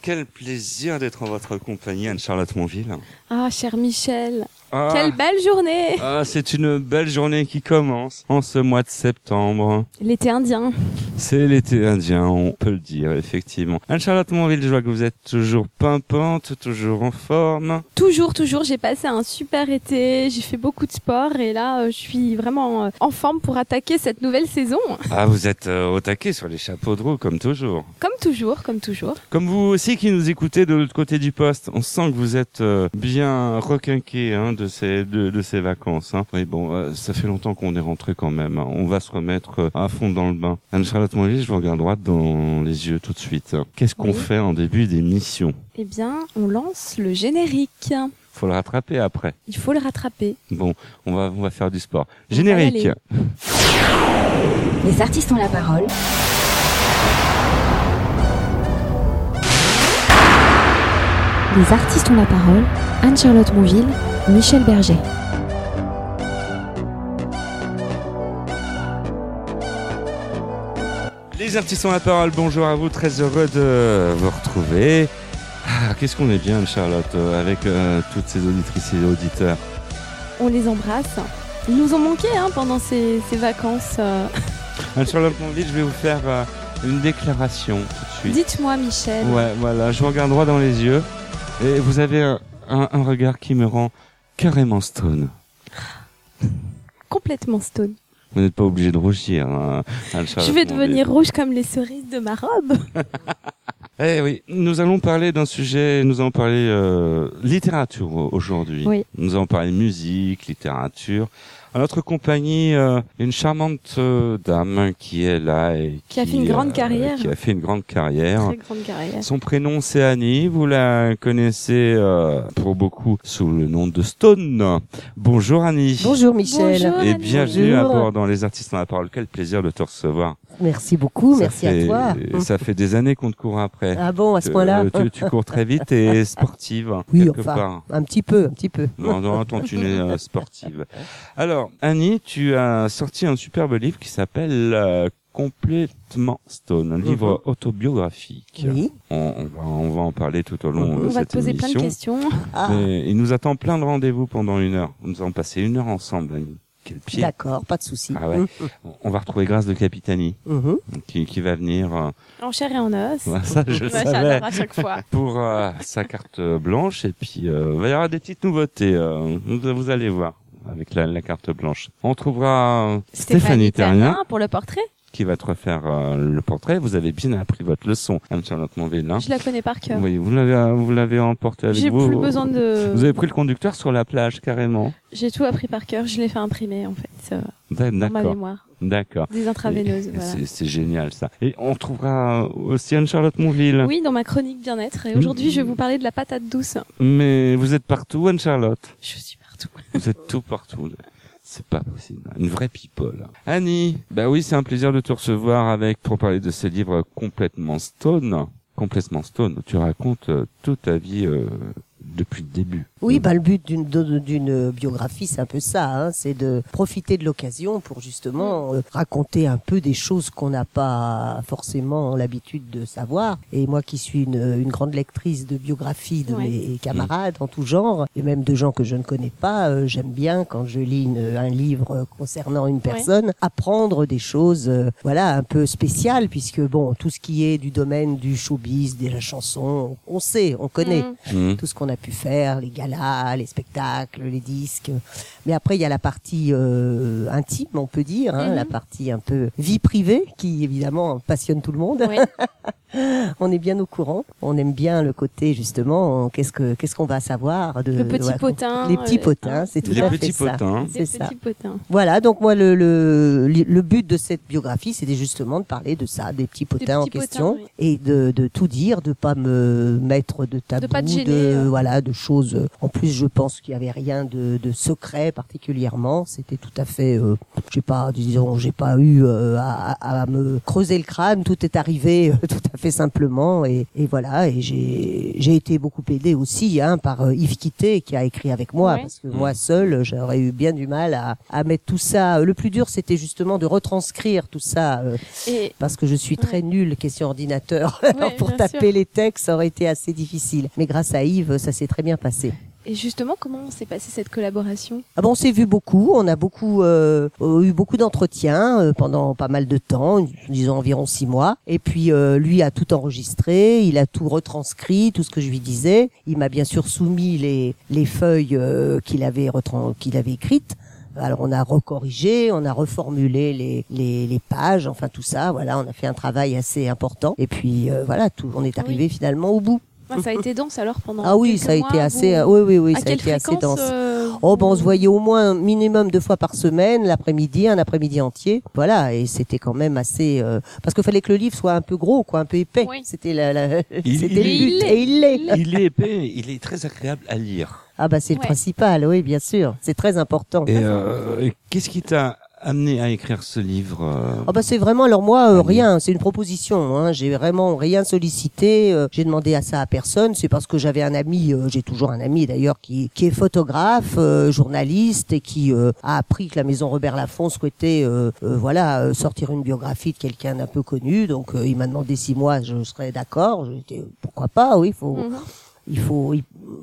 Quel plaisir d'être en votre compagnie, Anne-Charlotte Monville. Ah, cher Michel, quelle belle journée. C'est une belle journée qui commence en ce mois de septembre. L'été indien. C'est l'été indien, on peut le dire, effectivement. Anne-Charlotte Monville, je vois que vous êtes toujours pimpante, toujours en forme. Toujours, j'ai passé un super été, j'ai fait beaucoup de sport et là, je suis vraiment en forme pour attaquer cette nouvelle saison. Ah, vous êtes au taquet sur les chapeaux de roue, comme toujours. Comme toujours. Comme vous aussi qui nous écoutez de l'autre côté du poste, on sent que vous êtes bien requinqué de ces vacances. Oui, bon, ça fait longtemps qu'on est rentré quand même. On va se remettre à fond dans le bain. Anne-Charlotte Monville, je vous regarde droit dans les yeux tout de suite. Qu'est-ce qu'on fait en début d'émission ? Eh bien, on lance le générique. Faut le rattraper après. Il faut le rattraper. Bon, on va faire du sport. Générique. Les artistes ont la parole. Les artistes ont la parole. Anne-Charlotte Monville, Michel Berger. Les artistes ont la parole, bonjour à vous, très heureux de vous retrouver. Qu'est-ce qu'on est bien, Anne-Charlotte, avec toutes ces auditrices et auditeurs. On les embrasse. Ils nous ont manqué pendant ces vacances. Anne-Charlotte Monville, je vais vous faire une déclaration tout de suite. Dites-moi, Michel. Ouais, voilà, je vous regarde droit dans les yeux et vous avez un regard qui me rend carrément stone. Complètement stone. Vous n'êtes pas obligé de rougir. Je vais devenir rouge comme les cerises de ma robe. Eh oui, nous allons parler d'un sujet, nous allons parler littérature aujourd'hui. Oui. Nous allons parler musique, littérature. À notre compagnie, une charmante dame qui est là et qui a fait une grande carrière. Qui a fait une grande carrière. Très grande carrière. Son prénom c'est Annie. Vous la connaissez pour beaucoup sous le nom de Stone. Bonjour Annie. Bonjour Michel. Bonjour, et Annie. bienvenue Bonjour. à bord dans Les Artistes ont la parole. Quel plaisir de te recevoir. Merci beaucoup, merci à toi. Ça fait des années qu'on te court après. Ah bon, à ce point-là Tu cours très vite et sportive. Oui, quelque enfin, part. un petit peu. Non, attends, tu n'es sportive. Alors, Annie, tu as sorti un superbe livre qui s'appelle Complètement Stone, un livre autobiographique. Oui. On va en parler tout au long de On va cette te poser plein de émission. questions. Mais il nous attend plein de rendez-vous pendant 1 heure. Nous allons passer 1 heure ensemble, Annie. Quel pied. D'accord, pas de souci. Ah ouais. On va retrouver Grâce de Capitani qui va venir En chair et en os. ça je le Ouais, savais j'adore à chaque fois. pour sa carte blanche et puis il va y avoir des petites nouveautés vous allez voir avec la carte blanche. On trouvera Stéphanie Terrien pour le portrait. qui va te refaire le portrait. Vous avez bien appris votre leçon, Anne-Charlotte Monville. Je la connais par cœur. Oui, vous l'avez emporté avec J'ai vous. plus besoin de. Vous avez pris le conducteur sur la plage carrément. J'ai tout appris par cœur. Je l'ai fait imprimer en fait dans ma D'accord. mémoire. D'accord. Des intraveineuses. Voilà. C'est génial ça. Et on trouvera aussi Anne-Charlotte Monville. Oui, dans ma chronique bien-être. Et aujourd'hui, je vais vous parler de la patate douce. Mais vous êtes partout, Anne-Charlotte. Je suis partout. Vous êtes tout partout. C'est pas possible. Une vraie people. Annie, bah oui, c'est un plaisir de te recevoir pour parler de ce livre complètement stone. Complètement stone. Tu racontes toute ta vie depuis le début. Oui, le but d'une biographie, c'est un peu ça, c'est de profiter de l'occasion pour justement raconter un peu des choses qu'on n'a pas forcément l'habitude de savoir. Et moi qui suis une grande lectrice de biographies de mes camarades en tout genre, et même de gens que je ne connais pas, j'aime bien quand je lis un livre concernant une personne, apprendre des choses un peu spéciales, puisque bon, tout ce qui est du domaine du showbiz, de la chanson, on sait, on connaît tout ce qu'on a pu faire, les galas, les spectacles, les disques. Mais après, il y a la partie intime, on peut dire, la partie un peu vie privée, qui évidemment passionne tout le monde. Oui. On est bien au courant. On aime bien le côté justement. Qu'est-ce qu'on va savoir de Le petit potin. Les petits potins, c'est tout Les à fait petits ça. potins. C'est Des ça. petits potins. Voilà, donc moi le but de cette biographie, c'était justement de parler de ça, des petits potins en petits question, potins, oui. et de tout dire, de pas me mettre de tabou, pas te gêner, de choses. En plus, je pense qu'il y avait rien de secret particulièrement. C'était tout à fait, j'ai pas eu à me creuser le crâne. Tout est arrivé tout à fait simplement et voilà. Et j'ai été beaucoup aidée aussi par Yves Quitté qui a écrit avec moi, parce que moi seule, j'aurais eu bien du mal à mettre tout ça. Le plus dur, c'était justement de retranscrire tout ça, parce que je suis très nulle question ordinateur. Alors pour taper les textes, ça aurait été assez difficile. Mais grâce à Yves, ça s'est très bien passé. Et justement, comment s'est passée cette collaboration ? On s'est vu beaucoup, on a eu beaucoup d'entretiens pendant pas mal de temps, disons environ 6 mois. Et puis lui a tout enregistré, il a tout retranscrit, tout ce que je lui disais. Il m'a bien sûr soumis les feuilles qu'il avait écrites. Alors on a recorrigé, on a reformulé les pages, enfin tout ça. Voilà, on a fait un travail assez important. Et puis on est arrivé finalement au bout. Ça a été dense alors pendant ça a été assez ça a été assez dense. On se voyait au moins minimum 2 fois par semaine, un après-midi entier. Voilà, et c'était quand même assez parce qu'il fallait que le livre soit un peu gros, un peu épais. Oui. C'était le but et il l'est. Il est épais, il est très agréable à lire. C'est le principal, oui, bien sûr. C'est très important. Et qu'est-ce qui t'a amené à écrire ce livre c'est vraiment, alors moi, rien, c'est une proposition. J'ai vraiment rien sollicité. J'ai demandé à ça à personne. C'est parce que j'avais un ami, j'ai toujours un ami d'ailleurs, qui est photographe, journaliste, et qui a appris que la maison Robert Laffont souhaitait sortir une biographie de quelqu'un d'un peu connu. Donc il m'a demandé si moi je serais d'accord. J'ai dit pourquoi pas, oui, il faut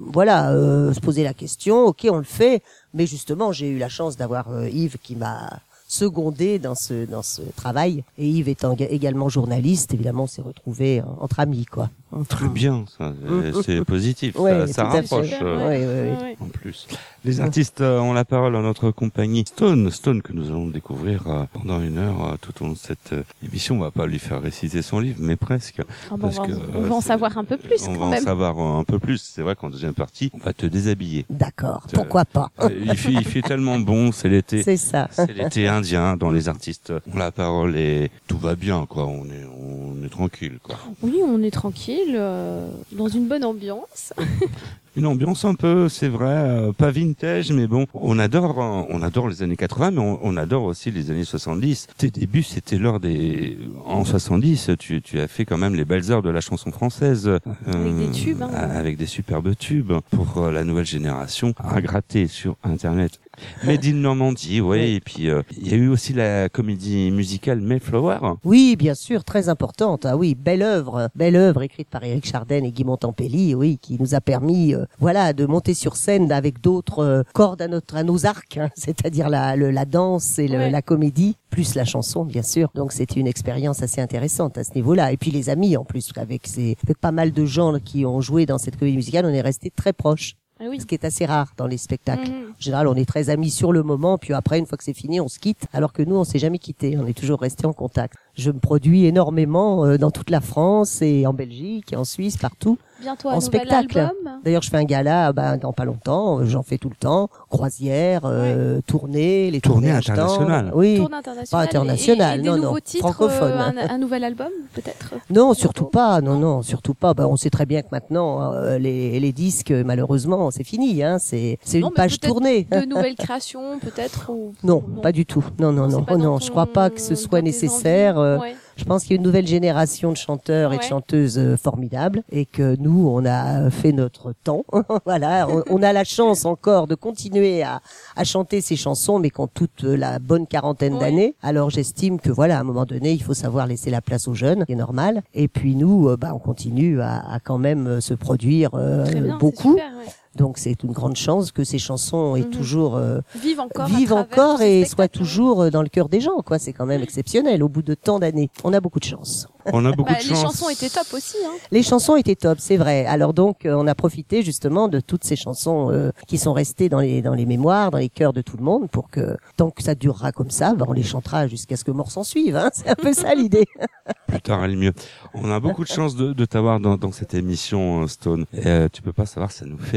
se poser la question. Ok, on le fait. Mais justement, j'ai eu la chance d'avoir Yves qui m'a secondé dans ce travail. Et Yves étant également journaliste, évidemment, on s'est retrouvés entre amis, quoi. Très bien, ça, c'est positif. Ça rapproche en plus. Les artistes ont la parole en notre compagnie. Stone que nous allons découvrir pendant 1 heure tout au long de cette émission. On va pas lui faire réciter son livre, mais presque. On va en savoir un peu plus. On va en savoir un peu plus. C'est vrai qu'en deuxième partie, on va te déshabiller. D'accord, pourquoi pas. Il fait tellement bon, c'est l'été. C'est ça. C'est l'été indien dont les artistes ont la parole et tout va bien, quoi. On est tranquille, quoi. Oui, on est tranquille, dans une bonne ambiance. Une ambiance un peu, c'est vrai, pas vintage, mais bon, on adore les années 80, mais on adore aussi les années 70. Tes débuts, c'était en 70, tu as fait quand même les belles heures de la chanson française. Avec des tubes, avec des superbes tubes pour la nouvelle génération à gratter sur Internet. Made in Normandie, et puis il y a eu aussi la comédie musicale Mayflower. Oui, bien sûr, très importante. Ah oui, belle œuvre écrite par Éric Chardin et Guy Montempelli, qui nous a permis de monter sur scène avec d'autres cordes à nos arcs, c'est-à-dire la danse et la comédie, plus la chanson, bien sûr. Donc c'était une expérience assez intéressante à ce niveau-là. Et puis les amis, en plus, avec pas mal de gens qui ont joué dans cette comédie musicale, on est restés très proches. Ce qui est assez rare dans les spectacles. En général, on est très amis sur le moment, puis après, une fois que c'est fini, on se quitte. Alors que nous, on s'est jamais quitté. On est toujours restés en contact. Je me produis énormément dans toute la France et en Belgique et en Suisse, partout. Bientôt en spectacle. Album. D'ailleurs, je fais un gala dans pas longtemps. J'en fais tout le temps. Croisière, tournée, les tournées internationales. Oui. Tournée internationale. Pas internationale, et des nouveaux titres, francophone. Un nouvel album, peut-être. Non, surtout pas. Non, surtout pas. On sait très bien que maintenant, les disques, malheureusement, c'est fini. C'est une page tournée. De nouvelles créations, peut-être. Non, pas du tout. Non. Je crois pas que ce soit nécessaire. Je pense qu'il y a une nouvelle génération de chanteurs et de chanteuses formidables et que nous, on a fait notre temps. Voilà, on a la chance encore de continuer à chanter ces chansons, mais qu'ont toute la bonne quarantaine d'années. Alors j'estime que à un moment donné, il faut savoir laisser la place aux jeunes, c'est normal. Et puis nous, on continue à quand même se produire beaucoup. Super, Donc c'est une grande chance que ces chansons aient toujours vivent encore et soient toujours dans le cœur des gens, quoi. C'est quand même exceptionnel au bout de tant d'années. On a beaucoup de chance. On a beaucoup de chance. Les chansons étaient top aussi. Les chansons étaient top, c'est vrai. Alors donc on a profité justement de toutes ces chansons qui sont restées dans les mémoires, dans les cœurs de tout le monde, pour que tant que ça durera comme ça, on les chantera jusqu'à ce que mort s'en suive. C'est un peu ça l'idée. Plus tard et le mieux. On a beaucoup de chance de t'avoir dans cette émission, Stone. Et tu peux pas savoir, ça nous fait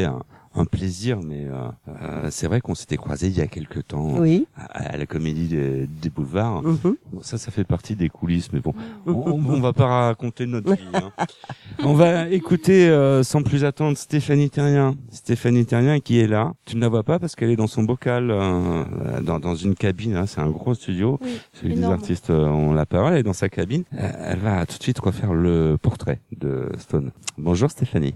un plaisir, mais c'est vrai qu'on s'était croisés il y a quelque temps Oui. à la Comédie des Boulevards. Mhm. Bon, ça fait partie des coulisses, mais bon, on va pas raconter notre vie. Hein. On va écouter sans plus attendre Stéphanie Terrien. Stéphanie Terrien qui est là. Tu ne la vois pas parce qu'elle est dans son bocal, dans une cabine. Hein. C'est un gros studio. Oui, Celui des énorme. artistes ont la parole. Elle est dans sa cabine. Elle va tout de suite refaire le portrait de Stone. Bonjour Stéphanie.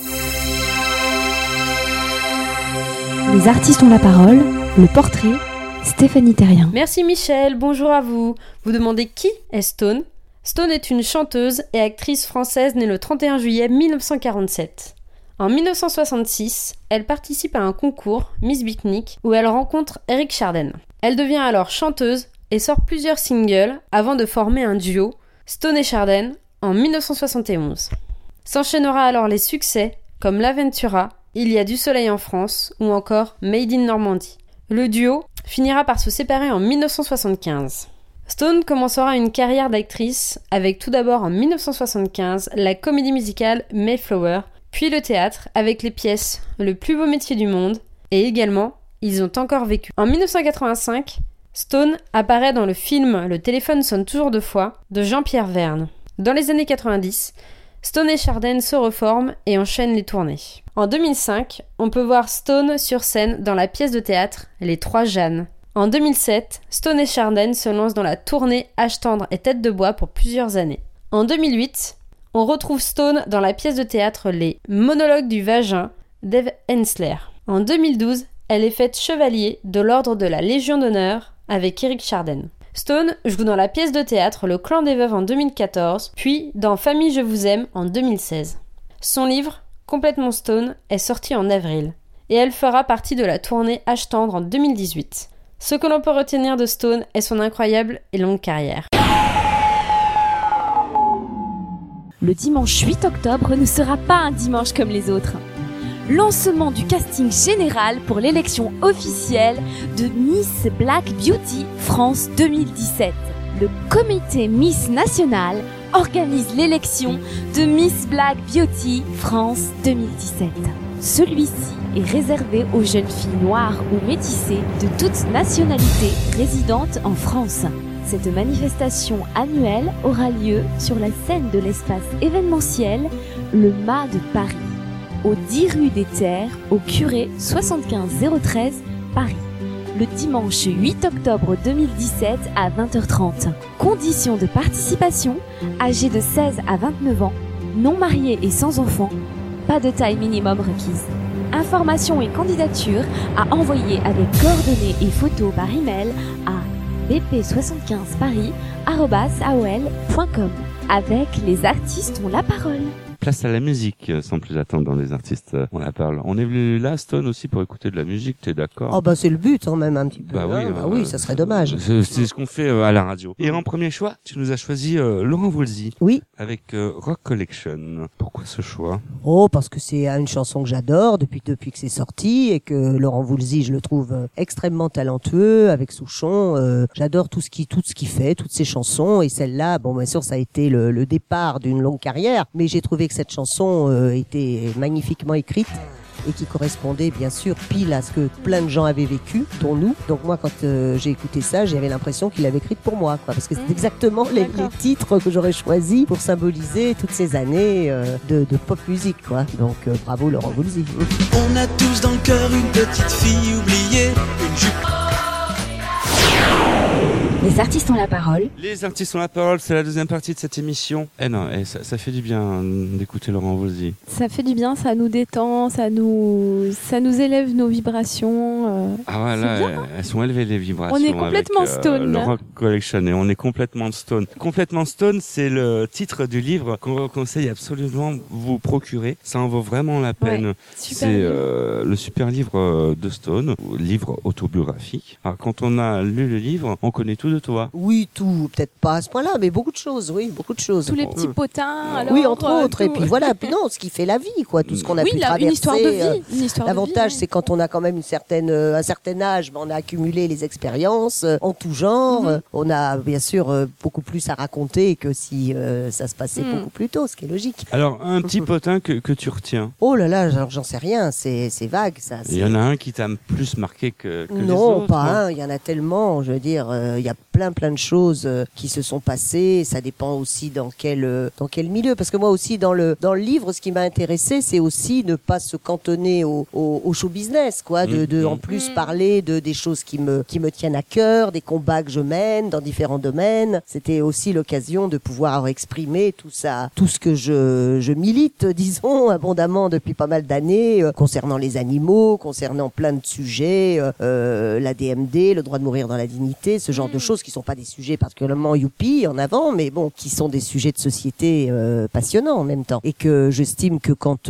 Les artistes ont la parole, le portrait, Stéphanie Terrien. Merci Michel, bonjour à vous. Vous demandez qui est Stone ? Stone est une chanteuse et actrice française née le 31 juillet 1947. En 1966, elle participe à un concours, Miss Biknik, où elle rencontre Eric Chardin. Elle devient alors chanteuse et sort plusieurs singles avant de former un duo, Stone et Chardin, en 1971. S'enchaînera alors les succès comme L'Aventura, Il y a du soleil en France ou encore Made in Normandie. Le duo finira par se séparer en 1975. Stone commencera une carrière d'actrice avec tout d'abord en 1975 la comédie musicale Mayflower, puis le théâtre avec les pièces Le plus beau métier du monde et également Ils ont encore vécu. En 1985, Stone apparaît dans le film Le téléphone sonne toujours deux fois de Jean-Pierre Verne. Dans les années 90, Stone et Chardin se reforment et enchaînent les tournées. En 2005, on peut voir Stone sur scène dans la pièce de théâtre Les Trois Jeannes. En 2007, Stone et Chardin se lancent dans la tournée Âge tendre et tête de bois pour plusieurs années. En 2008, on retrouve Stone dans la pièce de théâtre Les Monologues du vagin d'Eve Ensler. En 2012, elle est faite chevalier de l'ordre de la Légion d'honneur avec Eric Chardin. Stone joue dans la pièce de théâtre Le Clan des Veuves en 2014, puis dans Famille je vous aime en 2016. Son livre, Complètement Stone, est sorti en avril, et elle fera partie de la tournée Âge tendre en 2018. Ce que l'on peut retenir de Stone est son incroyable et longue carrière. Le dimanche 8 octobre ne sera pas un dimanche comme les autres. Lancement du casting général pour l'élection officielle de Miss Black Beauty France 2017. Le comité Miss National organise l'élection de Miss Black Beauty France 2017. Celui-ci est réservé aux jeunes filles noires ou métissées de toute nationalité résidentes en France. Cette manifestation annuelle aura lieu sur la scène de l'espace événementiel Le Mât de Paris, au 10 rue des Terres, au Curé 75 013 Paris, le dimanche 8 octobre 2017 à 20h30. Conditions de participation, âgés de 16 à 29 ans, non mariés et sans enfants, pas de taille minimum requise. Informations et candidatures à envoyer avec coordonnées et photos par email à bp75paris@aol.com. Avec les artistes ont la parole. Place à la musique, sans plus attendre dans les artistes, on la parle. On est venu là, Stone, aussi pour écouter de la musique, t'es d'accord? Oh bah c'est le but quand même un petit peu. Bah oui, hein. Oui, ça serait dommage. C'est ce qu'on fait à la radio. Et en premier choix, tu nous as choisi Laurent Voulzy. Oui. Avec Rock Collection. Pourquoi ce choix? Oh, parce que c'est une chanson que j'adore depuis que c'est sorti et que Laurent Voulzy, je le trouve extrêmement talentueux avec Souchon. J'adore tout ce qu'il fait, toutes ses chansons, et celle-là, bon, bien sûr, ça a été le départ d'une longue carrière, mais j'ai trouvé que cette chanson était magnifiquement écrite et qui correspondait bien sûr pile à ce que plein de gens avaient vécu, dont nous. Donc moi, quand j'ai écouté ça, j'avais l'impression qu'il l'avait écrite pour moi, quoi, parce que c'est exactement les titres que j'aurais choisis pour symboliser toutes ces années de pop musique, quoi. Donc bravo Laurent Voulzy. On a tous dans le cœur une petite fille oubliée, une jupe. Les artistes ont la parole. Les artistes ont la parole, c'est la deuxième partie de cette émission. Ça fait du bien d'écouter Laurent Voulzy. Ça fait du bien, ça nous détend, ça nous élève nos vibrations. Ah ouais, là, elles sont élevées les vibrations. On est complètement avec, stone. Le Rock Collection, et on est complètement stone. Complètement stone, c'est le titre du livre qu'on conseille absolument vous procurer. Ça en vaut vraiment la peine. Ouais, super c'est livre. le super livre de Stone, livre autobiographique. Alors quand on a lu le livre, on connaît tout de toi. Oui, tout, peut-être pas à ce point-là, mais beaucoup de choses, oui, beaucoup de choses. Tous les petits potins, alors. Oui, entre autres. Et tout. puis voilà, puis non, ce qui fait la vie, quoi, tout ce qu'on a pu traverser. Une histoire de vie. Une histoire de L'avantage, vie, c'est quand on a quand même un certain âge, on a accumulé les expériences en tout genre. On a bien sûr beaucoup plus à raconter que si ça se passait beaucoup plus tôt, ce qui est logique. Alors, un petit potin que tu retiens. Oh là là, alors j'en sais rien, c'est vague ça. Il y en a un qui t'a plus marqué que les Non, autres. pas un, il y en a tellement, je veux dire, il y a plein de choses qui se sont passées, ça dépend aussi dans quel milieu, parce que moi aussi dans le livre, ce qui m'a intéressé, c'est aussi ne pas se cantonner au show business, quoi, de en plus parler de des choses qui me tiennent à cœur, des combats que je mène dans différents domaines. C'était aussi l'occasion de pouvoir exprimer tout ça, tout ce que je milite, disons, abondamment depuis pas mal d'années, concernant les animaux, concernant plein de sujets, la DMD, le droit de mourir dans la dignité, ce genre de choses qui sont pas des sujets particulièrement youpi en avant, mais bon, qui sont des sujets de société passionnants en même temps. Et que j'estime que quand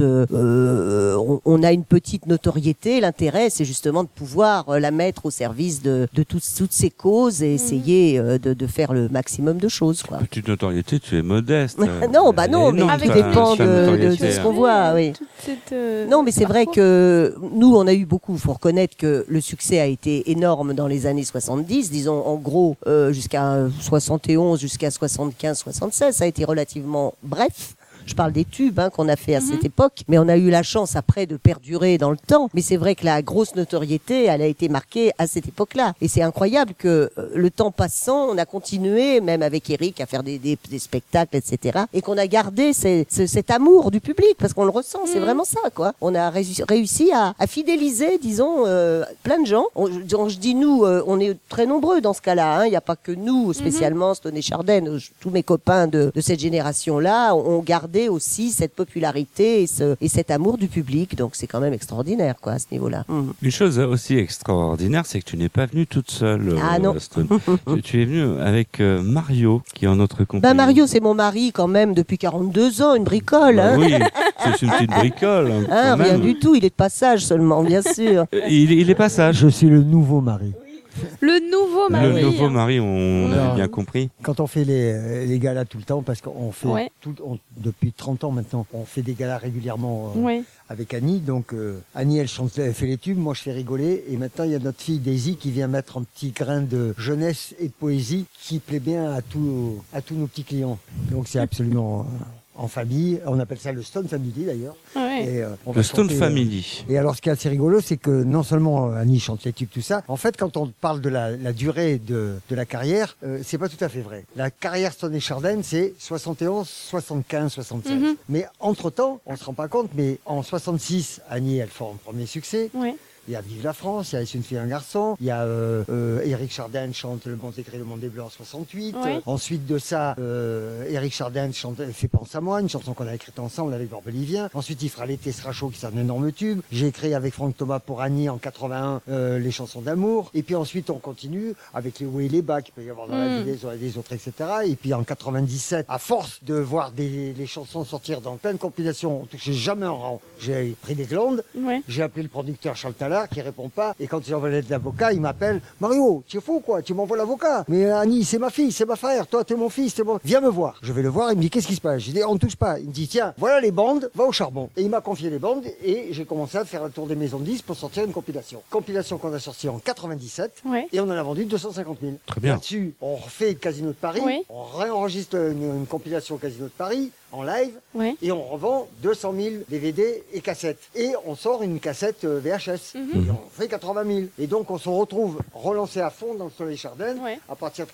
on a une petite notoriété, l'intérêt, c'est justement de pouvoir la mettre au service de toutes ces causes et essayer de faire le maximum de choses, quoi. Petite notoriété, tu es modeste. Non, bah non, mais Avec tout des dépend petits de ce qu'on voit, oui. Non, mais c'est vrai que nous, on a eu beaucoup. Faut reconnaître que le succès a été énorme dans les années 70, disons en gros jusqu'à 71, jusqu'à 75, 76. Ça a été relativement bref. Je parle des tubes qu'on a fait à cette époque, mais on a eu la chance après de perdurer dans le temps. Mais c'est vrai que la grosse notoriété, elle a été marquée à cette époque-là. Et c'est incroyable que le temps passant, on a continué, même avec Eric, à faire des spectacles, etc. Et qu'on a gardé cet amour du public, parce qu'on le ressent, c'est vraiment ça, quoi. On a réussi à fidéliser, disons, plein de gens. Je dis nous, on est très nombreux dans ce cas-là. Il n'y a pas que nous, spécialement, Stone et Chardin. Tous mes copains de cette génération-là ont gardé aussi cette popularité et cet amour du public, donc c'est quand même extraordinaire, quoi, à ce niveau-là. Une chose aussi extraordinaire, c'est que tu n'es pas venue toute seule. Ah non. Stone. tu es venue avec Mario, qui est en notre compagnie. Mario, c'est mon mari quand même depuis 42 ans, une bricole. Oui, c'est une petite bricole. Rien du tout, il est de passage seulement, bien sûr. Il est passage. Je suis le nouveau mari. Le nouveau mari. Le nouveau mari, on a bien compris. Quand on fait les galas tout le temps, parce qu'on fait depuis 30 ans maintenant, on fait des galas régulièrement avec Annie. Donc Annie, elle fait les tubes, moi je fais rigoler. Et maintenant, il y a notre fille Daisy qui vient mettre un petit grain de jeunesse et de poésie qui plaît bien à tous nos petits clients. Donc c'est absolument... en famille, on appelle ça le Stone Family d'ailleurs. Et, le Stone Family. Et alors ce qui est assez rigolo, c'est que non seulement Annie chante les tubes, tout ça, en fait quand on parle de la durée de la carrière, c'est pas tout à fait vrai. La carrière Stone et Chardin, c'est 71, 75, 76. Mais entre-temps, on se rend pas compte, mais en 66, Annie, elle fait un premier succès. Il y a Vive la France, il y a Une fille, un garçon, il y a Éric Chardin chante Le Monde écrit, Le Monde est bleu en 68. Ensuite de ça, Éric Chardin fait Pense à moi, une chanson qu'on a écrite ensemble avec Bord-Bolivien. Ensuite, il fera L'été sera chaud, qui est un énorme tube. J'ai écrit avec Franck Thomas pour Annie en 81 les chansons d'amour. Et puis ensuite, on continue avec les hauts et les bas qu'il peut y avoir dans la vie des autres, etc. Et puis en 97, à force de voir les chansons sortir dans plein de compilations, on touchait jamais un rang. J'ai pris des glandes, j'ai appelé le producteur Charles Talard, qui répond pas, et quand j'envoie de l'avocat, il m'appelle: Mario, tu es fou quoi, tu m'envoies l'avocat? Mais Annie, c'est ma fille, c'est ma frère, toi t'es mon fils, viens me voir. Je vais le voir, il me dit: qu'est-ce qui se passe? J'ai dit: on ne touche pas. Il me dit: tiens, voilà les bandes, va au charbon. Et il m'a confié les bandes, et j'ai commencé à faire le tour des maisons de disques pour sortir une compilation. Compilation qu'on a sortie en 97, et on en a vendu 250 000. Très bien. Là-dessus, on refait le Casino de Paris, on réenregistre une compilation Casino de Paris en live, et on revend 200 000 DVD et cassettes. Et on sort une cassette VHS. Et on fait 80 000. Et donc on se retrouve relancé à fond dans le Soleil Chardin à partir de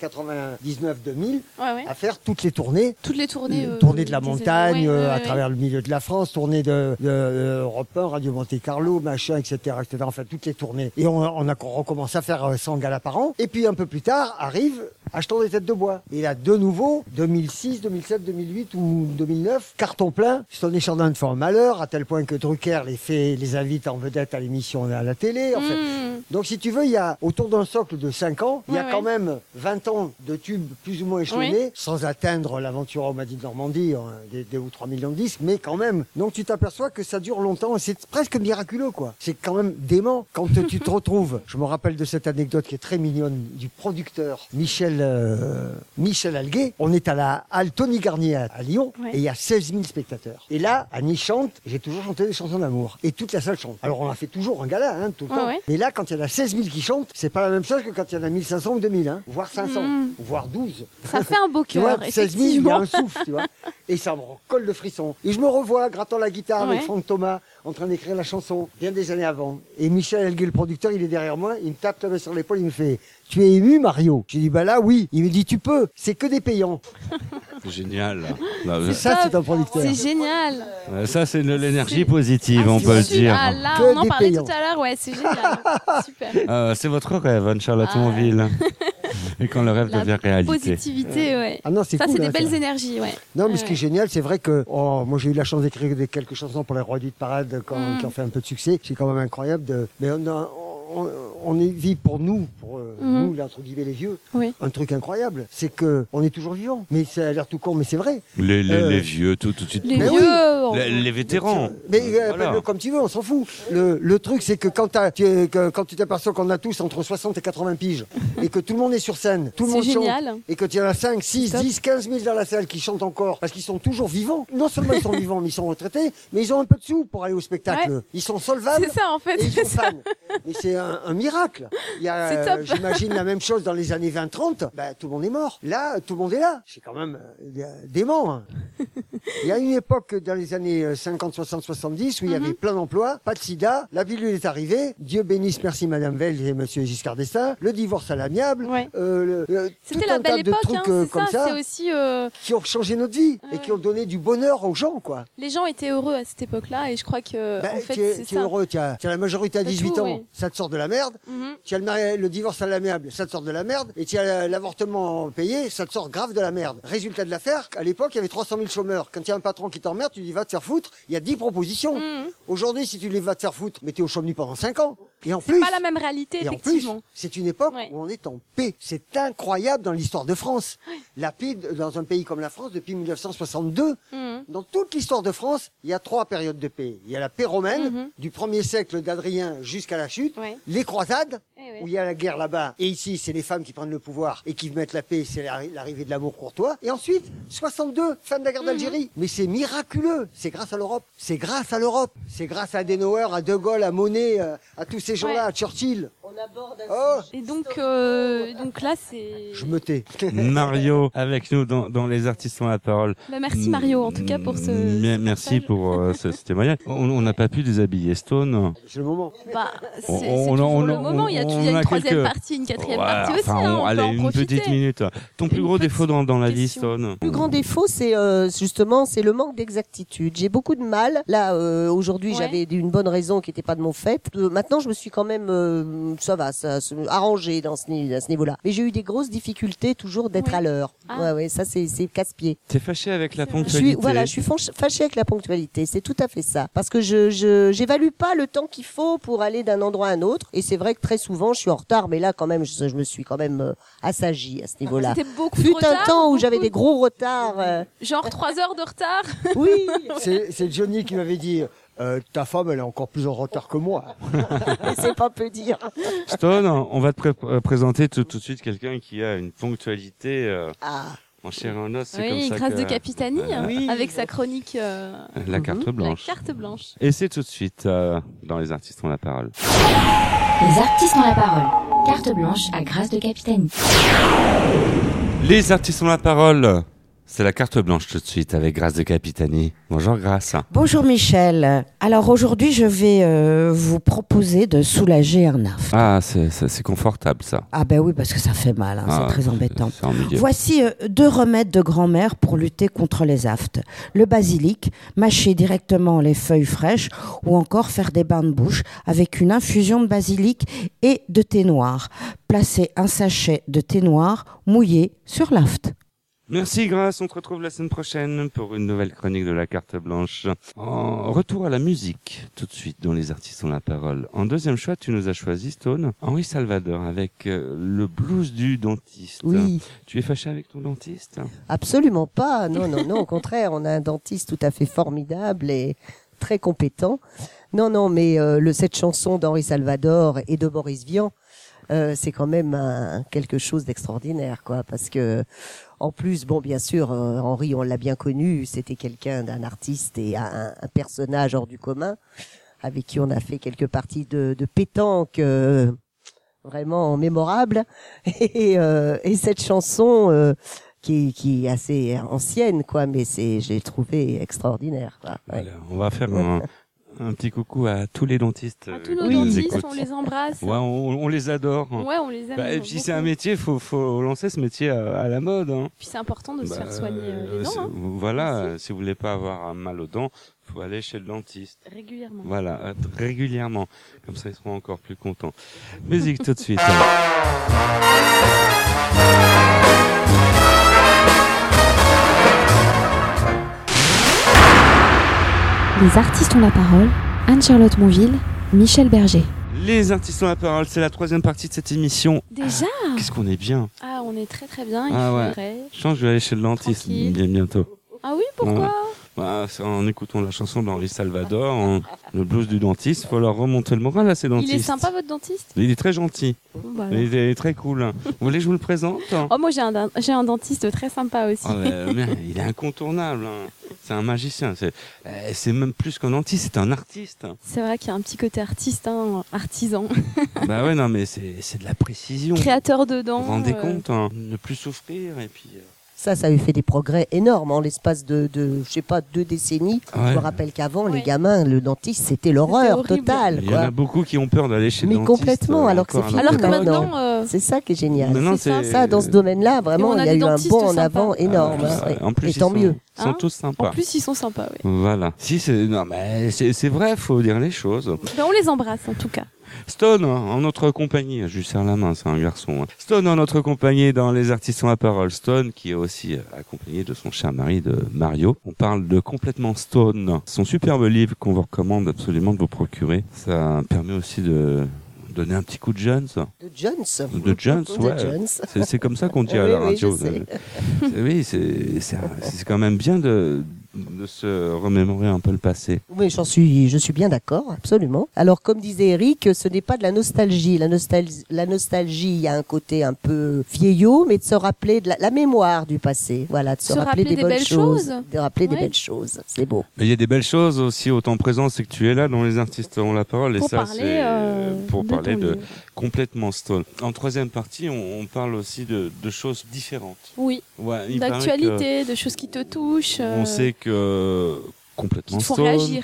99-2000 à faire toutes les tournées. Toutes les tournées. Tournée de la montagne, à travers le milieu de la France, tournée de Europe 1, Radio Monte Carlo, machin, etc., etc. Enfin, toutes les tournées. Et on a recommencé à faire 100 galas par an. Et puis un peu plus tard arrive Achetons des têtes de bois. Et là, de nouveau, 2006, 2007, 2008 ou 2009, carton plein. Stone et Chardin font un malheur, à tel point que Drucker les invite en vedette à l'émission à la télé. En fait. Donc, si tu veux, il y a autour d'un socle de 5 ans, il y a quand même 20 ans de tubes plus ou moins échelonnés, sans atteindre l'aventure au Madi de Normandie, des 2 ou 3 millions de disques, mais quand même. Donc, tu t'aperçois que ça dure longtemps et c'est presque miraculeux, quoi. C'est quand même dément quand tu te retrouves. Je me rappelle de cette anecdote qui est très mignonne du producteur Michel Michel Alguet, on est à la halle Tony Garnier à Lyon, Ouais. et il y a 16 000 spectateurs. Et là, Annie chante, j'ai toujours chanté des chansons d'amour. Et toute la salle chante. Alors on a fait toujours un gala, tout le temps. Ouais. Mais là, quand il y en a 16 000 qui chantent, c'est pas la même chose que quand il y en a 1500 ou 2000, voire 500, voire 12. Ça fait un beau Tu vois, cœur, 16 000, il y a effectivement. un souffle, tu vois. Et ça me colle de frisson. Et je me revois grattant la guitare avec Ouais. Franck Thomas, en train d'écrire la chanson, bien des années avant. Et Michel Alguet, le producteur, il est derrière moi, il me tape la main sur l'épaule, il me fait « Tu es ému, Mario ?» J'ai dit « Bah là, oui ». Il me dit « Tu peux, c'est que des payants C'est génial. Là, ». Ça, top. c'est un producteur. C'est génial. ça, c'est de l'énergie C'est- positive, on c'est peut le super. dire. Ah, là, Que on en des parlait payants. tout à l'heure, ouais, c'est génial. Super. C'est votre rêve, Anne-Charlotte Monville. Et quand le rêve La devient réalité. Positivité, ouais. Ah non, c'est Ça, cool. c'est des hein, belles ça. énergies, ouais. Non, mais Ouais, ce qui est génial, c'est vrai que moi j'ai eu la chance d'écrire quelques chansons pour les Rois du Parade qui ont fait un peu de succès. C'est quand même incroyable. Mais on vit pour nous, nous, là, entre guillemets, les vieux, Oui. un truc incroyable. C'est que on est toujours vivant. Mais ça a l'air tout con, mais c'est vrai. Les vieux, tout de suite. Les Mais vieux. oui. Les vétérans. Mais Voilà. appelle-le comme tu veux, on s'en fout. Le truc, c'est que quand tu t'aperçois qu'on a tous entre 60 et 80 piges, et que tout le monde est sur scène, tout le C'est monde génial. chante, et que tu en as 5, 6, Top. 10, 15 000 dans la salle qui chantent encore, parce qu'ils sont toujours vivants. Non seulement ils sont vivants, mais ils sont retraités, mais ils ont un peu de sous pour aller au spectacle. Ouais. Ils sont solvables. C'est ça, en fait. Et ils c'est sont ça. fans. Mais c'est un miracle. Il y a, C'est top. j'imagine la même chose dans les années 20-30. Bah, tout le monde est mort. Là, tout le monde est là. C'est quand même dément. Hein. Il y a une époque dans les années 50, 60, 70 où il y avait plein d'emplois, pas de sida, la pilule est arrivée. Dieu bénisse, merci Madame Veil et Monsieur Giscard d'Estaing. Le divorce à l'amiable. Ouais. Tout C'était un la belle tas de époque, trucs hein, c'est comme ça. ça C'est aussi, qui ont changé notre vie et qui ont donné du bonheur aux gens, quoi. les gens étaient heureux à cette époque-là, et je crois que, Bah, en fait, tu es c'est tu es ça. heureux, tu as la majorité à T'as 18 tout, ans, oui. ça te sort de la merde. Mhm. Tu as le divorce à l'amiable, ça te sort de la merde. Et tu as l'avortement payé, ça te sort grave de la merde. Résultat de l'affaire, à l'époque, il y avait 300 000 chômeurs. Quand il y a un patron qui t'emmerde, tu dis va te faire foutre, il y a 10 propositions. Mhm. Aujourd'hui, si tu les vas te faire foutre, mais t'es au chômage pendant 5 ans. Et en C'est plus, pas la même réalité, et en plus, effectivement. c'est une époque Ouais. où on est en paix. C'est incroyable dans l'histoire de France. La paix dans un pays comme la France depuis 1962. Mhm. Dans toute l'histoire de France, il y a 3 périodes de paix. Il y a la paix romaine, Mhm. du 1er siècle d'Adrien jusqu'à la chute. Ouais. Les croisades, Eh ouais. où il y a la guerre là-bas. Et ici, c'est les femmes qui prennent le pouvoir et qui mettent la paix. C'est l'arrivée de l'amour courtois. Et ensuite, 62, fin de la guerre d'Algérie. Mais c'est miraculeux. C'est grâce à l'Europe. C'est grâce à l'Europe. C'est grâce à Adenauer, à De Gaulle, à Monnet, à tous ces gens-là, à Churchill. On aborde Oh, Et donc là, c'est. je me tais. Mario, avec nous dans Les Artistes ont la parole. Bah, merci Mario, en tout cas, pour ce. Merci partage. pour ce témoignage. On n'a pas pu déshabiller Stone. C'est le moment. Bah, c'est On- c'est on- toujours on- le moment. Il y a, on il y a a une troisième quelques- partie, une quatrième Ouais, partie aussi. enfin, Hein, on allez, peut en une profiter. petite minute. Ton plus Une gros défaut dans la vie, question. Stone. Le plus grand défaut, c'est justement c'est le manque d'exactitude. J'ai beaucoup de mal. Là, aujourd'hui, Ouais. j'avais une bonne raison qui n'était pas de mon fait. Maintenant, je me suis quand même, ça va, ça se arrangé à ce niveau-là. Mais j'ai eu des grosses difficultés toujours d'être Ouais. à l'heure. Ah. Ouais, ça c'est casse-pied. T'es fâché avec la C'est vrai. ponctualité. Je suis fâchée avec la ponctualité. C'est tout à fait ça. Parce que j'évalue pas le temps qu'il faut pour aller d'un endroit à un autre. Et c'est vrai que très souvent, je suis en retard. Mais là, quand même, je me suis quand même assagie à ce niveau-là. C'était beaucoup de Fut retard. un temps où beaucoup j'avais de- des gros retards. Genre 3 heures de retard. Oui. C'est Johnny qui m'avait dit ta femme, elle est encore plus en retard que moi. C'est pas peu dire. Stone, on va te présenter tout de suite quelqu'un qui a une ponctualité Ah. en chair et en os. C'est comme Oui, ça grâce que- de Capitani, Oui. avec sa chronique La carte blanche. La carte blanche. Et c'est tout de suite dans Les Artistes ont la parole. Les artistes ont la parole. Carte blanche à Grâce de Capitani. Les Artistes ont la parole. C'est la carte blanche tout de suite avec Grâce de Capitani. Bonjour Grâce. Bonjour Michel. Alors aujourd'hui, je vais vous proposer de soulager un aft. Ah, c'est confortable ça. Ah ben oui, parce que ça fait mal, hein, Ah, c'est très embêtant. C'est ennuyeux. Voici 2 remèdes de grand-mère pour lutter contre les aftes. Le basilic, mâcher directement les feuilles fraîches ou encore faire des bains de bouche avec une infusion de basilic et de thé noir. Placez un sachet de thé noir mouillé sur l'aft. Merci Grâce, on te retrouve la semaine prochaine pour une nouvelle chronique de la carte blanche. En retour à la musique, tout de suite dans Les Artistes ont la parole. En deuxième choix, tu nous as choisi, Stone, Henri Salvador avec le blues du dentiste. Oui. Tu es fâché avec ton dentiste? Absolument pas. Non, non, non. Au contraire, on a un dentiste tout à fait formidable et très compétent. Non, non, mais cette chanson d'Henri Salvador et de Boris Vian, c'est quand même quelque chose d'extraordinaire, quoi, parce que en plus, bon, bien sûr, Henri, on l'a bien connu, c'était d'un artiste et un personnage hors du commun, avec qui on a fait quelques parties de pétanque vraiment mémorables. Et cette chanson qui est assez ancienne, quoi, mais j'ai trouvé extraordinaire, quoi. Ouais. Voilà, on va faire un petit coucou à tous les dentistes. À tous nos qui nous dentistes, écoutent. on les embrasse. Ouais, on les adore. Ouais, on les aime. Et puis beaucoup. c'est un métier, faut lancer ce métier à la mode. Hein. Puis c'est important de se faire soigner les dents. Hein. Voilà, si vous voulez pas avoir un mal aux dents, faut aller chez le dentiste. Régulièrement. Voilà, régulièrement. Comme ça, ils seront encore plus contents. Musique tout de suite. Les artistes ont la parole. Anne-Charlotte Monville, Michel Berger. Les artistes ont la parole, c'est la 3e partie de cette émission. Déjà ? Qu'est-ce qu'on est bien. Ah, on est très très bien. Il Ouais. faudrait. Je pense que je vais aller chez le dentiste Tranquille. bien bientôt. Ah oui, pourquoi ? C'est en écoutant la chanson d'Henri Salvador, le blues du dentiste, faut leur remonter le moral à ces dentistes. Il est sympa votre dentiste ? Il est très gentil. Bon, bah, alors. Il est très cool. Vous voulez que je vous le présente? Oh, moi j'ai un dentiste très sympa aussi. Il est incontournable. Hein. C'est un magicien. C'est même plus qu'un dentiste, c'est un artiste. C'est vrai qu'il y a un petit côté artiste, hein, artisan. Bah ouais, non, mais c'est de la précision. Créateur de Vous dents. vous rendez compte, hein, ne plus souffrir et puis. Ça a eu fait des progrès énormes en l'espace de je sais pas, 2 décennies. Ouais. Je me rappelle qu'avant, les Ouais. gamins, le dentiste, c'était l'horreur horrible. totale, Il y en quoi. a beaucoup qui ont peur d'aller chez le Mais dentiste. complètement, alors que c'est encore fini. Alors que Maintenant. maintenant, C'est ça qui est génial. Maintenant, c'est Ça, dans ce domaine-là, vraiment, Et on a il y a des eu un dentistes bond en sympas. avant énorme. hein, ouais. En plus, Et tant mieux. Ils sont Hein tous en sympas. plus ils sont sympas, oui. Voilà. Non, mais c'est vrai, faut dire les choses. Ben, on les embrasse en tout cas. Stone, en notre compagnie, je lui serre la main, c'est un garçon. Stone en notre compagnie dans Les Artistes ont la parole. Stone qui est aussi accompagné de son cher mari de Mario. On parle de Complètement Stone, son superbe livre qu'on vous recommande absolument de vous procurer. Ça permet aussi de donner un petit coup de jeune, ça. De Jones. De Jones, ouais. Jones. C'est comme ça qu'on dit à Oui, la oui, radio. je sais. Oui, c'est quand même bien de se remémorer un peu le passé. Oui, je suis bien d'accord, absolument. Alors, comme disait Eric, ce n'est pas de la nostalgie. La nostalgie, il y a un côté un peu vieillot, mais de se rappeler de la mémoire du passé. Voilà, de se rappeler des bonnes belles choses. De rappeler des Ouais. belles choses. C'est beau. Mais il y a des belles choses aussi au temps présent, c'est que tu es là dans Les Artistes ont la parole. Et Pour ça, parler, c'est pour de parler ton de livre. Complètement Stone. En 3e partie, on parle aussi de choses différentes. Oui, Ouais, il paraît d'actualité, de choses qui te touchent. que on sait que Complètement qui te font Stone. réagir.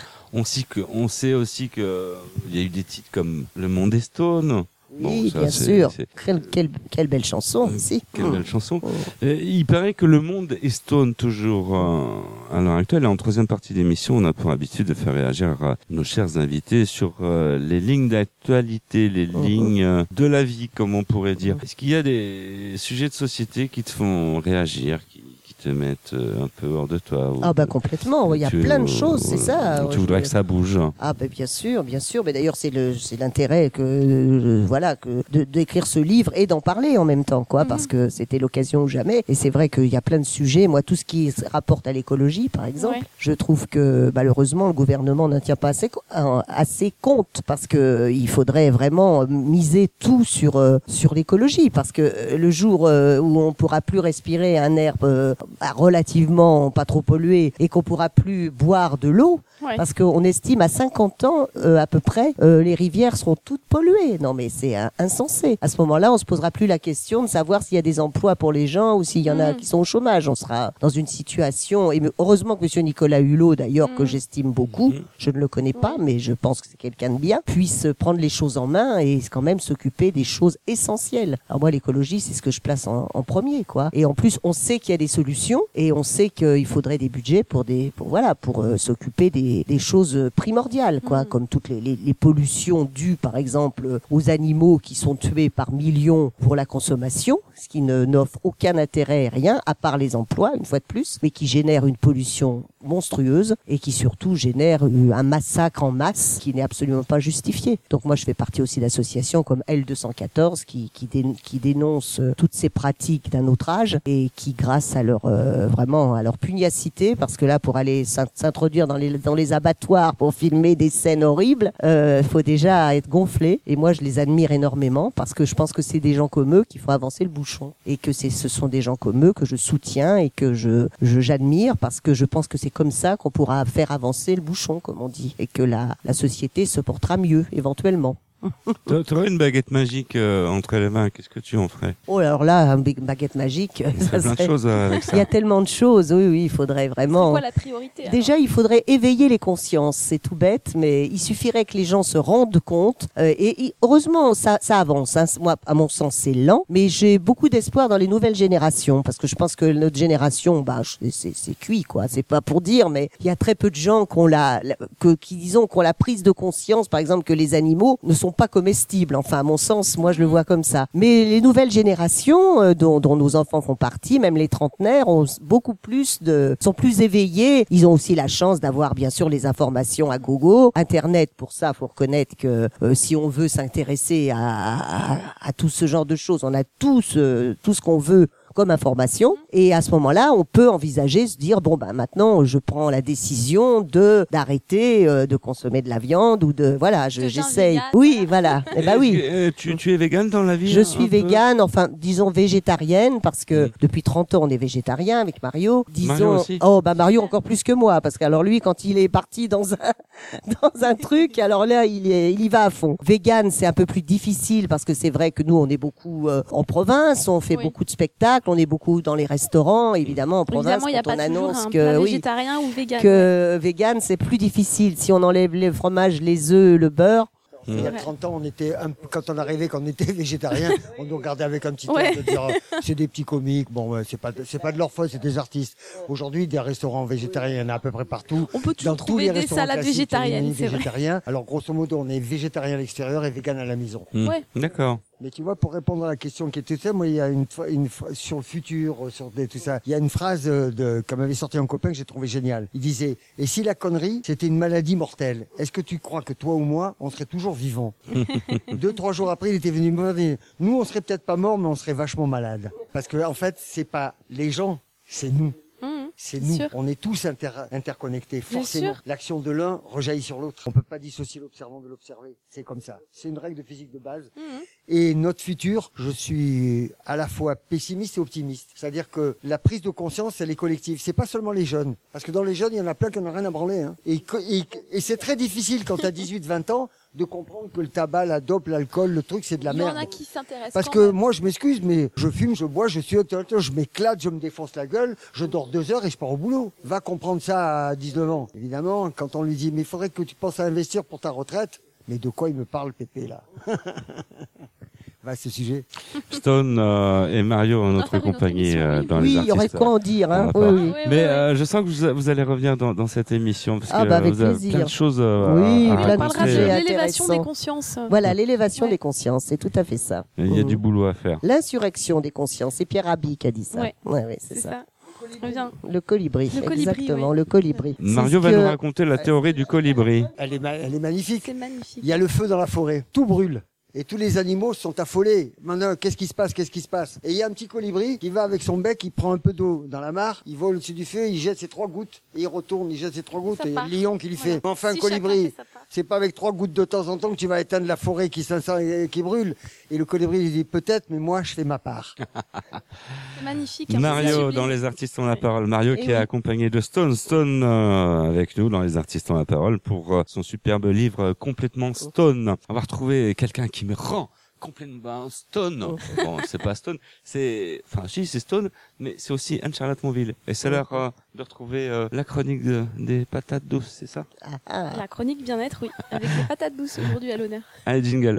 On sait aussi que il y a eu des titres comme Le Monde est Stone. Oui, ça, bien c'est- sûr. c'est- Quelle belle chanson aussi. Quelle belle chanson. Oh. Il paraît que Le Monde est Stone toujours à l'heure actuelle. Et en 3e partie d'émission, on a pour habitude de faire réagir nos chers invités sur les lignes d'actualité, les lignes de la vie, comme on pourrait dire. Est-ce qu'il y a des sujets de société qui te font réagir, qui te mettent un peu hors de toi ou- Ah bah complètement, il y a plein de choses, c'est ça. Tu voudrais que ça bouge. Ah ben bien sûr. Mais d'ailleurs c'est l'intérêt d'écrire ce livre et d'en parler en même temps, quoi, parce que c'était l'occasion ou jamais. Et c'est vrai qu'il y a plein de sujets. Moi, tout ce qui se rapporte à l'écologie, par exemple, Ouais. je trouve que malheureusement le gouvernement n'en tient pas assez compte, parce que il faudrait vraiment miser tout sur l'écologie, parce que le jour où on pourra plus respirer un air relativement pas trop pollué et qu'on pourra plus boire de l'eau. Ouais. Parce qu'on estime à 50 ans, à peu près, les rivières seront toutes polluées. Non, mais c'est insensé. À ce moment-là, on se posera plus la question de savoir s'il y a des emplois pour les gens ou s'il y en a qui sont au chômage. On sera dans une situation, et heureusement que monsieur Nicolas Hulot, d'ailleurs, que j'estime beaucoup, je ne le connais pas, mais je pense que c'est quelqu'un de bien, puisse prendre les choses en main et quand même s'occuper des choses essentielles. Alors moi, l'écologie, c'est ce que je place en premier, quoi. Et en plus, on sait qu'il y a des solutions et on sait qu'il faudrait des budgets pour s'occuper des choses primordiales, quoi, comme toutes les pollutions dues, par exemple, aux animaux qui sont tués par millions pour la consommation. ce qui n'offre aucun intérêt, rien, à part les emplois, une fois de plus, mais qui génère une pollution monstrueuse et qui surtout génère un massacre en masse qui n'est absolument pas justifié. Donc moi je fais partie aussi d'associations comme L214 qui dénoncent toutes ces pratiques d'un autre âge et qui grâce à leur vraiment à leur pugnacité, parce que là pour aller s'introduire dans les abattoirs pour filmer des scènes horribles, faut déjà être gonflé, et moi je les admire énormément parce que je pense que c'est des gens comme eux qu'il faut avancer le bouchon, et que ce sont des gens comme eux que je soutiens et que j'admire, parce que je pense que c'est comme ça qu'on pourra faire avancer le bouchon, comme on dit, et que la société se portera mieux éventuellement. Tu aurais une baguette magique entre les mains, qu'est-ce que tu en ferais? Oh, alors là, une baguette magique, ça plein de choses avec ça. Il y a tellement de choses, oui, il faudrait vraiment... C'est quoi la priorité alors? Déjà, il faudrait éveiller les consciences, c'est tout bête, mais il suffirait que les gens se rendent compte, et heureusement, ça avance, hein. Moi, à mon sens, c'est lent, mais j'ai beaucoup d'espoir dans les nouvelles générations, parce que je pense que notre génération, c'est cuit, quoi, c'est pas pour dire, mais il y a très peu de gens qui ont qui ont la prise de conscience, par exemple, que les animaux ne sont pas comestibles. Enfin, à mon sens, moi, je le vois comme ça. Mais les nouvelles générations, dont nos enfants font partie, même les trentenaires, sont plus éveillés. Ils ont aussi la chance d'avoir, bien sûr, les informations à gogo. Internet, pour ça, faut reconnaître que si on veut s'intéresser à tout ce genre de choses, on a tout ce qu'on veut comme information, et à ce moment-là, on peut envisager se dire maintenant je prends la décision d'arrêter de consommer de la viande, ou j'essaye. Oui, voilà. Eh ben oui. Tu es végane dans la vie? Je suis végane, enfin disons végétarienne, parce que depuis 30 ans on est végétarien avec Mario. Mario aussi. Mario encore plus que moi, parce que alors lui quand il est parti dans un truc, alors là il y va à fond. Végane, c'est un peu plus difficile parce que c'est vrai que nous on est beaucoup en province, on fait beaucoup de spectacles. On est beaucoup dans les restaurants, évidemment, en province, évidemment, quand on annonce végétarien ou vegan. Que vegan, c'est plus difficile. Si on enlève les fromages, les œufs, le beurre. Il y a 30 ans, quand on arrivait, quand on était végétarien, on nous regardait avec un petit air de dire c'est des petits comiques. Bon, c'est pas de leur faute, c'est des artistes. Aujourd'hui, des restaurants végétariens, il y en a à peu près partout. On peut toujours trouver des salades végétariennes, c'est vrai. Alors, grosso modo, on est végétarien à l'extérieur et vegan à la maison. Ouais. D'accord. Mais tu vois, pour répondre à la question qui était ça, moi, il y a une sur le futur, sur tout ça, il y a une phrase comme avait sorti un copain que j'ai trouvé génial. Il disait, et si la connerie, c'était une maladie mortelle, est-ce que tu crois que toi ou moi, on serait toujours vivants? 2-3 jours après, il était venu me dire, nous, on serait peut-être pas morts, mais on serait vachement malades. Parce que, en fait, c'est pas les gens, c'est nous. C'est nous, sûr. On est tous interconnectés, forcément. L'action de l'un rejaillit sur l'autre. On peut pas dissocier l'observant de l'observé. C'est comme ça. C'est une règle de physique de base. Et notre futur, je suis à la fois pessimiste et optimiste. C'est-à-dire que la prise de conscience, elle est collective. C'est pas seulement les jeunes. Parce que dans les jeunes, il y en a plein qui n'ont rien à branler, hein. Et c'est très difficile quand t'as 18-20 ans de comprendre que le tabac, la dope, l'alcool, le truc, c'est de la merde. Il y en a qui s'intéressent. Parce que moi, je m'excuse, mais je fume, je bois, je m'éclate, je me défonce la gueule, je dors 2 heures et je pars au boulot. Va comprendre ça à 19 ans. Évidemment, quand on lui dit, mais il faudrait que tu penses à investir pour ta retraite. Mais de quoi il me parle, Pépé, là? Va, ce sujet. Stone et Mario en notre compagnie dans les artistes. Oui, il y aurait quoi en dire, hein. Oui. Mais je sens que vous allez revenir dans cette émission parce que avec vous avez plaisir. plein de choses oui, à plein de raconter. sujets l'élévation des intéressants. consciences. Voilà, l'élévation des consciences, c'est tout à fait ça. Il y a du boulot à faire. L'insurrection des consciences, c'est Pierre Rabhi qui a dit ça. Ouais, c'est ça. Bien. Le colibri, exactement, oui. le colibri. Mario va nous raconter la théorie du colibri. Elle est magnifique. C'est magnifique. Il y a le feu dans la forêt. Tout brûle. Et tous les animaux sont affolés. Maintenant, qu'est-ce qui se passe? Et il y a un petit colibri qui va avec son bec, il prend un peu d'eau dans la mare, il vole au-dessus du feu, il jette ses 3 gouttes, et il retourne, il jette ses 3 gouttes, et il y a le lion qui lui fait. Mais enfin, Si colibri, chacun fait sa part. c'est pas avec 3 gouttes de temps en temps que tu vas éteindre la forêt qui brûle. Et le colibri lui dit, peut-être, mais moi, je fais ma part. C'est magnifique. Mario dans Les Artistes ont la parole. Mario qui est accompagné de Stone. Stone avec nous dans Les Artistes ont la parole pour son superbe livre Complètement Stone. On va retrouver quelqu'un qui me rend complètement Stone. Bon, c'est pas Stone, c'est Stone, mais c'est aussi Anne-Charlotte Monville. Et c'est l'heure de retrouver la chronique des patates douces, c'est ça? La chronique bien-être, oui, avec les patates douces aujourd'hui à l'honneur. Allez, jingle.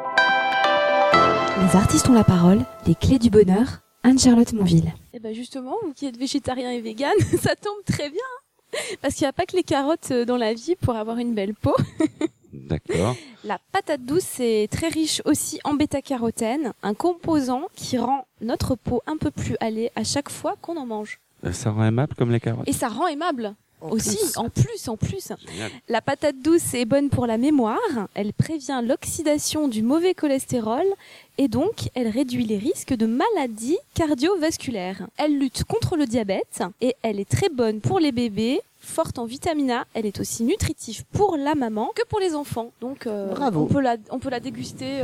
Les artistes ont la parole, les clés du bonheur, Anne-Charlotte Monville. Et ben justement, vous qui êtes végétarien et vegan, ça tombe très bien. Parce qu'il n'y a pas que les carottes dans la vie pour avoir une belle peau. D'accord. La patate douce est très riche aussi en bêta-carotène, un composant qui rend notre peau un peu plus hâlée à chaque fois qu'on en mange. Ça rend aimable comme les carottes. Et ça rend aimable. Aussi, en plus. Génial. La patate douce est bonne pour la mémoire, elle prévient l'oxydation du mauvais cholestérol et donc elle réduit les risques de maladies cardiovasculaires. Elle lutte contre le diabète et elle est très bonne pour les bébés. Forte en vitamine A, elle est aussi nutritive pour la maman que pour les enfants. Donc Bravo. on peut la déguster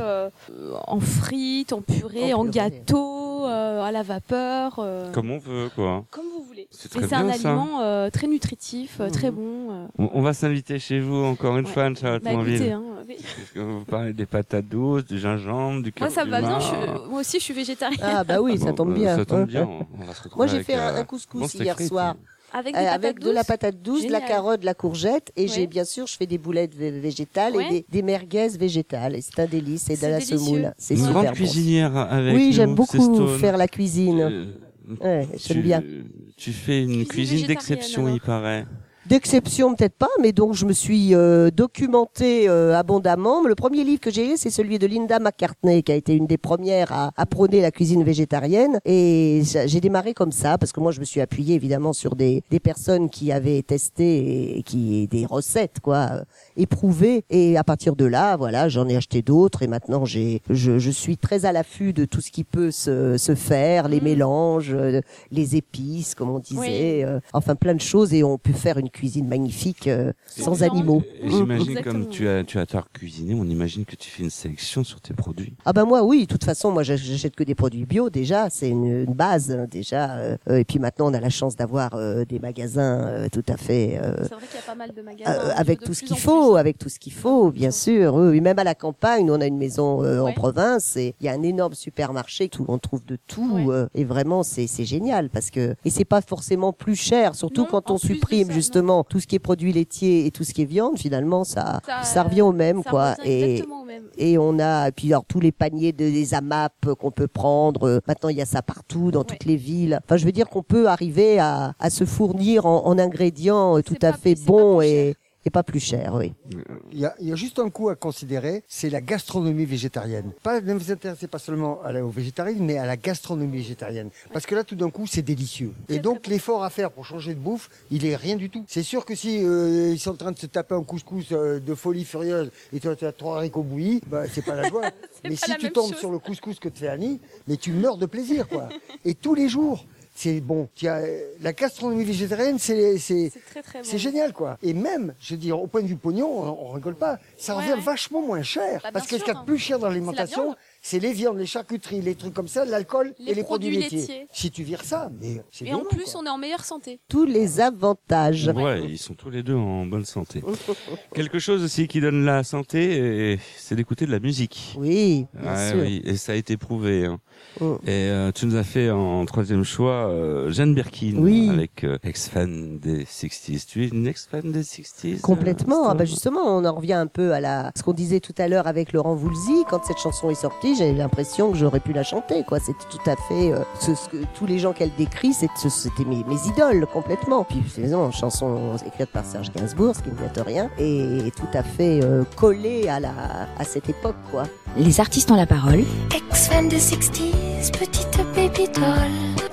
en frites, en purée, en gâteau, à la vapeur. Comme on veut, quoi. Comme vous voulez. C'est Et très c'est un bien, ça. aliment très nutritif, très bon. On va s'inviter chez vous encore une fois, Anne-Charlotte Bah écoutez, Monville. oui. Parce que vous parlez des patates douces, du gingembre, du Moi ça va bien, curcuma. moi aussi je suis végétarienne. Ah bah oui, ça tombe bien. Ça tombe bien, on va se retrouver Moi j'ai avec, fait un bon couscous steak hier frites. soir. Avec des patates Avec de la douces. patate douce, de la Génial. carotte, de la courgette et Ouais. j'ai bien sûr je fais des boulettes végétales Ouais. et des merguez végétales et c'est un délice et de C'est la délicieux. semoule. C'est Une super grande bon. cuisinière avec Oui, nous, j'aime c'est beaucoup Stone. faire la cuisine. Euh, Ouais, j'aime bien. Tu fais une cuisine d'exception, végétarienne, il paraît. D'exception peut-être pas, mais donc je me suis documentée abondamment. Le premier livre que j'ai lu, c'est celui de Linda McCartney, qui a été une des premières à prôner la cuisine végétarienne. Et j'ai démarré comme ça, parce que moi je me suis appuyée évidemment sur des personnes qui avaient testé et qui des recettes quoi, éprouvées. Et à partir de là, voilà, j'en ai acheté d'autres et maintenant je suis très à l'affût de tout ce qui peut se faire, les mélanges, les épices, comme on disait, enfin plein de choses et on peut faire une cuisine magnifique sans bien. animaux. J'imagine Exactement. comme tu as tard cuisiné, on imagine que tu fais une sélection sur tes produits. Ah ben moi oui, de toute façon moi j'achète que des produits bio déjà, c'est une base déjà. Et puis maintenant on a la chance d'avoir des magasins tout à fait C'est vrai qu'il y a pas mal de magasins. avec de tout ce plus qu'il en faut, plus. avec tout ce qu'il faut, bien sûr. Oui, même à la campagne, nous, on a une maison en Ouais. province et il y a un énorme supermarché où on trouve de tout Ouais. et vraiment c'est génial parce que et c'est pas forcément plus cher, surtout Non, quand en on plus de supprime ça, justement tout ce qui est produits laitiers et tout ce qui est viande. Finalement, ça revient au même ça quoi. revient exactement au même. Et on a, puis alors tous les paniers des AMAP qu'on peut prendre. Maintenant, il y a ça partout dans toutes les villes. Enfin, je veux dire qu'on peut arriver à se fournir en ingrédients tout à fait bons et pas plus cher, oui. Il y a juste un coup à considérer, c'est la gastronomie végétarienne. Pas ne vous intéressez pas seulement au végétarisme, mais à la gastronomie végétarienne. Parce que là, tout d'un coup, c'est délicieux. Et donc, l'effort à faire pour changer de bouffe, il est rien du tout. C'est sûr que si ils sont en train de se taper un couscous de folie furieuse et tu as 3 haricots bouillis, bah, c'est pas la joie. Mais pas si la tu même tombes chose. sur le couscous que te fait Annie, mais tu meurs de plaisir, quoi. Et tous les jours. C'est bon. La gastronomie végétarienne, c'est très très bon. c'est génial, quoi. Et même, je veux dire, au point de vue pognon, on rigole pas. Ça Ouais, revient ouais. vachement moins cher. Bah, parce que bien ce qu'il y a sûr. de plus cher dans C'est la l'alimentation, viande. c'est les viandes, les charcuteries, les trucs comme ça, l'alcool Les et les produits produits laitiers. laitiers. Si tu vires ça, mais c'est Et en violent, plus, quoi. on est en meilleure santé. Tous les avantages. Ouais, ils sont tous les deux en bonne santé. Quelque chose aussi qui donne la santé, c'est d'écouter de la musique. Oui, bien Ouais, sûr. oui, et ça a été prouvé. Hein. Oh. Et tu nous as fait en 3e choix Jeanne Birkin Oui. avec ex-fan des 60s. Tu es une ex-fan des 60s Complètement. Ah Stone bah justement, on en revient un peu à ce qu'on disait tout à l'heure avec Laurent Voulzy. Quand cette chanson est sortie, j'ai l'impression que j'aurais pu la chanter, quoi. C'était tout à fait ce que tous les gens qu'elle décrit, c'était mes idoles complètement. Puis c'est une chanson écrite par Serge Gainsbourg, ce qui ne gâte rien, et tout à fait collée à cette époque, quoi. Les artistes ont la parole. Ex-fan de 60s, petite baby doll.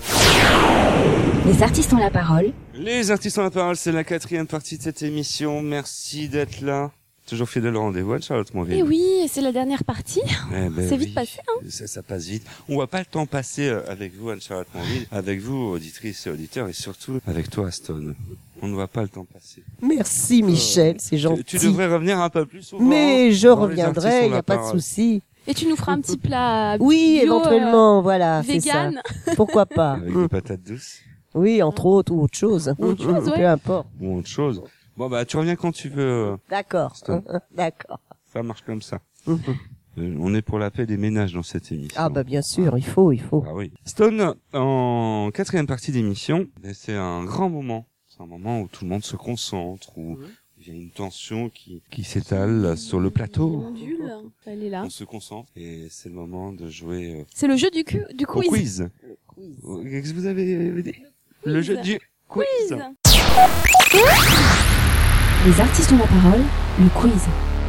Les artistes ont la parole. Les artistes ont la parole, c'est la 4e partie de cette émission. Merci d'être là. Toujours fidèle au rendez-vous, Anne-Charlotte Monville. Et oui, c'est la dernière partie. Eh ben C'est oui. vite passé, hein. Ça passe vite. On voit pas le temps passer avec vous, Anne-Charlotte Monville, avec vous, auditrices et auditeurs, et surtout avec toi, Stone. On ne voit pas le temps passer. Merci Michel, c'est gentil. Tu devrais revenir un peu plus souvent. Mais je dans les reviendrai, artistes ont il n'y a la pas de parole. souci. Et tu nous feras un petit plat Oui, bio, éventuellement, voilà, c'est ça. vegan. Pourquoi pas. Avec des patates douces Oui, entre autres, ou autre chose. Autre chose, ouais. Peu importe. ou autre chose. Bon, bah, tu reviens quand tu veux. D'accord. Stone. D'accord. Ça marche comme ça. On est pour la paix des ménages dans cette émission. Ah bah bien sûr, il faut. Ah oui. Stone, en 4e partie d'émission, c'est un grand moment. C'est un moment où tout le monde se concentre, où il y a une tension qui s'étale sur le plateau. Ondule, elle est là. On se concentre et c'est le moment de jouer C'est le jeu du au quiz. quiz. Qu'est-ce que vous avez dit? Le jeu du quiz. Les artistes ont la parole. Le quiz.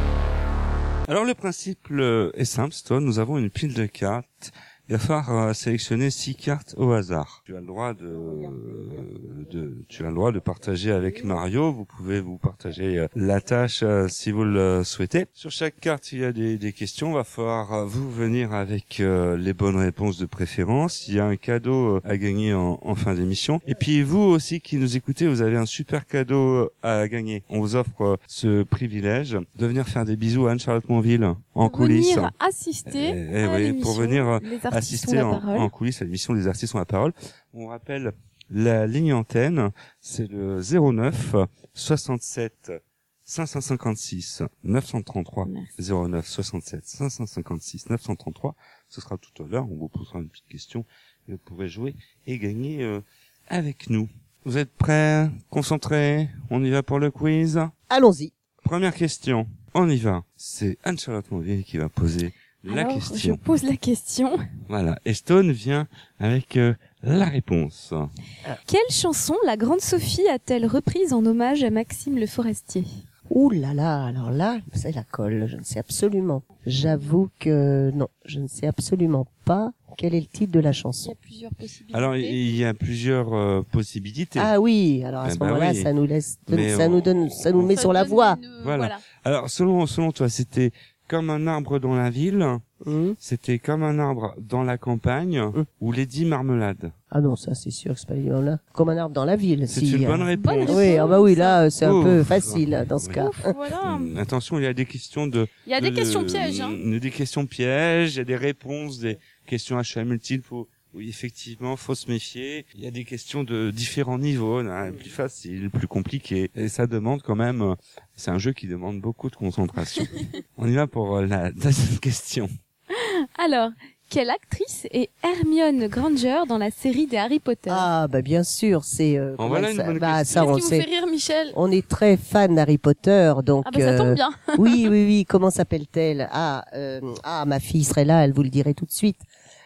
Alors le principe est simple, Stone. Nous avons une pile de cartes. Il va falloir sélectionner 6 cartes au hasard. Tu as le droit de partager avec Mario. Vous pouvez vous partager la tâche si vous le souhaitez. Sur chaque carte, il y a des questions. Il va falloir vous venir avec les bonnes réponses de préférence. Il y a un cadeau à gagner en fin d'émission. Et puis vous aussi qui nous écoutez, vous avez un super cadeau à gagner. On vous offre ce privilège de venir faire des bisous à Anne-Charlotte Monville en coulisses. Venir assister à oui, l'émission. pour venir Les artistes assister ont la parole. en coulisses à l'émission des artistes ont la parole. On rappelle la ligne antenne, c'est le 09 67 556 933 09 67 556 933. Ce sera tout à l'heure. On vous posera une petite question et vous pourrez jouer et gagner avec nous. Vous êtes prêts, concentrés? On y va pour le quiz? Allons-y. Première question. On y va. C'est Anne-Charlotte Monville qui va poser la Alors, question. je pose la question. Voilà. Et Stone vient avec la réponse. Quelle chanson la grande Sophie a-t-elle reprise en hommage à Maxime Le Forestier? Ouh là là, alors là, c'est la colle, je ne sais absolument. J'avoue que non, je ne sais absolument pas quel est le titre de la Il y chanson. a plusieurs possibilités. Alors, il y a plusieurs possibilités. Ah oui, alors à ce bah moment-là, oui. ça nous laisse, Mais ça nous met Ça sur la donne voie. Voilà. Alors, selon toi, c'était comme un arbre dans la ville, c'était comme un arbre dans la campagne, ou Lady Marmelade. Ah non, ça c'est sûr que c'est pas évident là. Comme un arbre dans la ville. C'est si, une bonne réponse. Oui, ah bah oui, là c'est un Ouf. peu facile dans ce Oui. cas. Ouf, voilà. Attention, il y a des questions Il y a des questions pièges, hein. Des questions pièges, il y a des réponses, des questions à choix multiples. Oui, effectivement, faut se méfier. Il y a des questions de différents niveaux, hein, plus facile, plus compliqué. Et ça demande quand même, c'est un jeu qui demande beaucoup de concentration. On y va pour la deuxième question. Alors, quelle actrice est Hermione Granger dans la série des Harry Potter? Ah bah bien sûr, c'est En voilà une bonne bah, question. ça on Qu'est-ce qui vous sait. fait rire, Michel? On est très fan d'Harry Potter, donc Ah bah ça tombe bien. oui, comment s'appelle-t-elle? Ma fille serait là, elle vous le dirait tout de suite.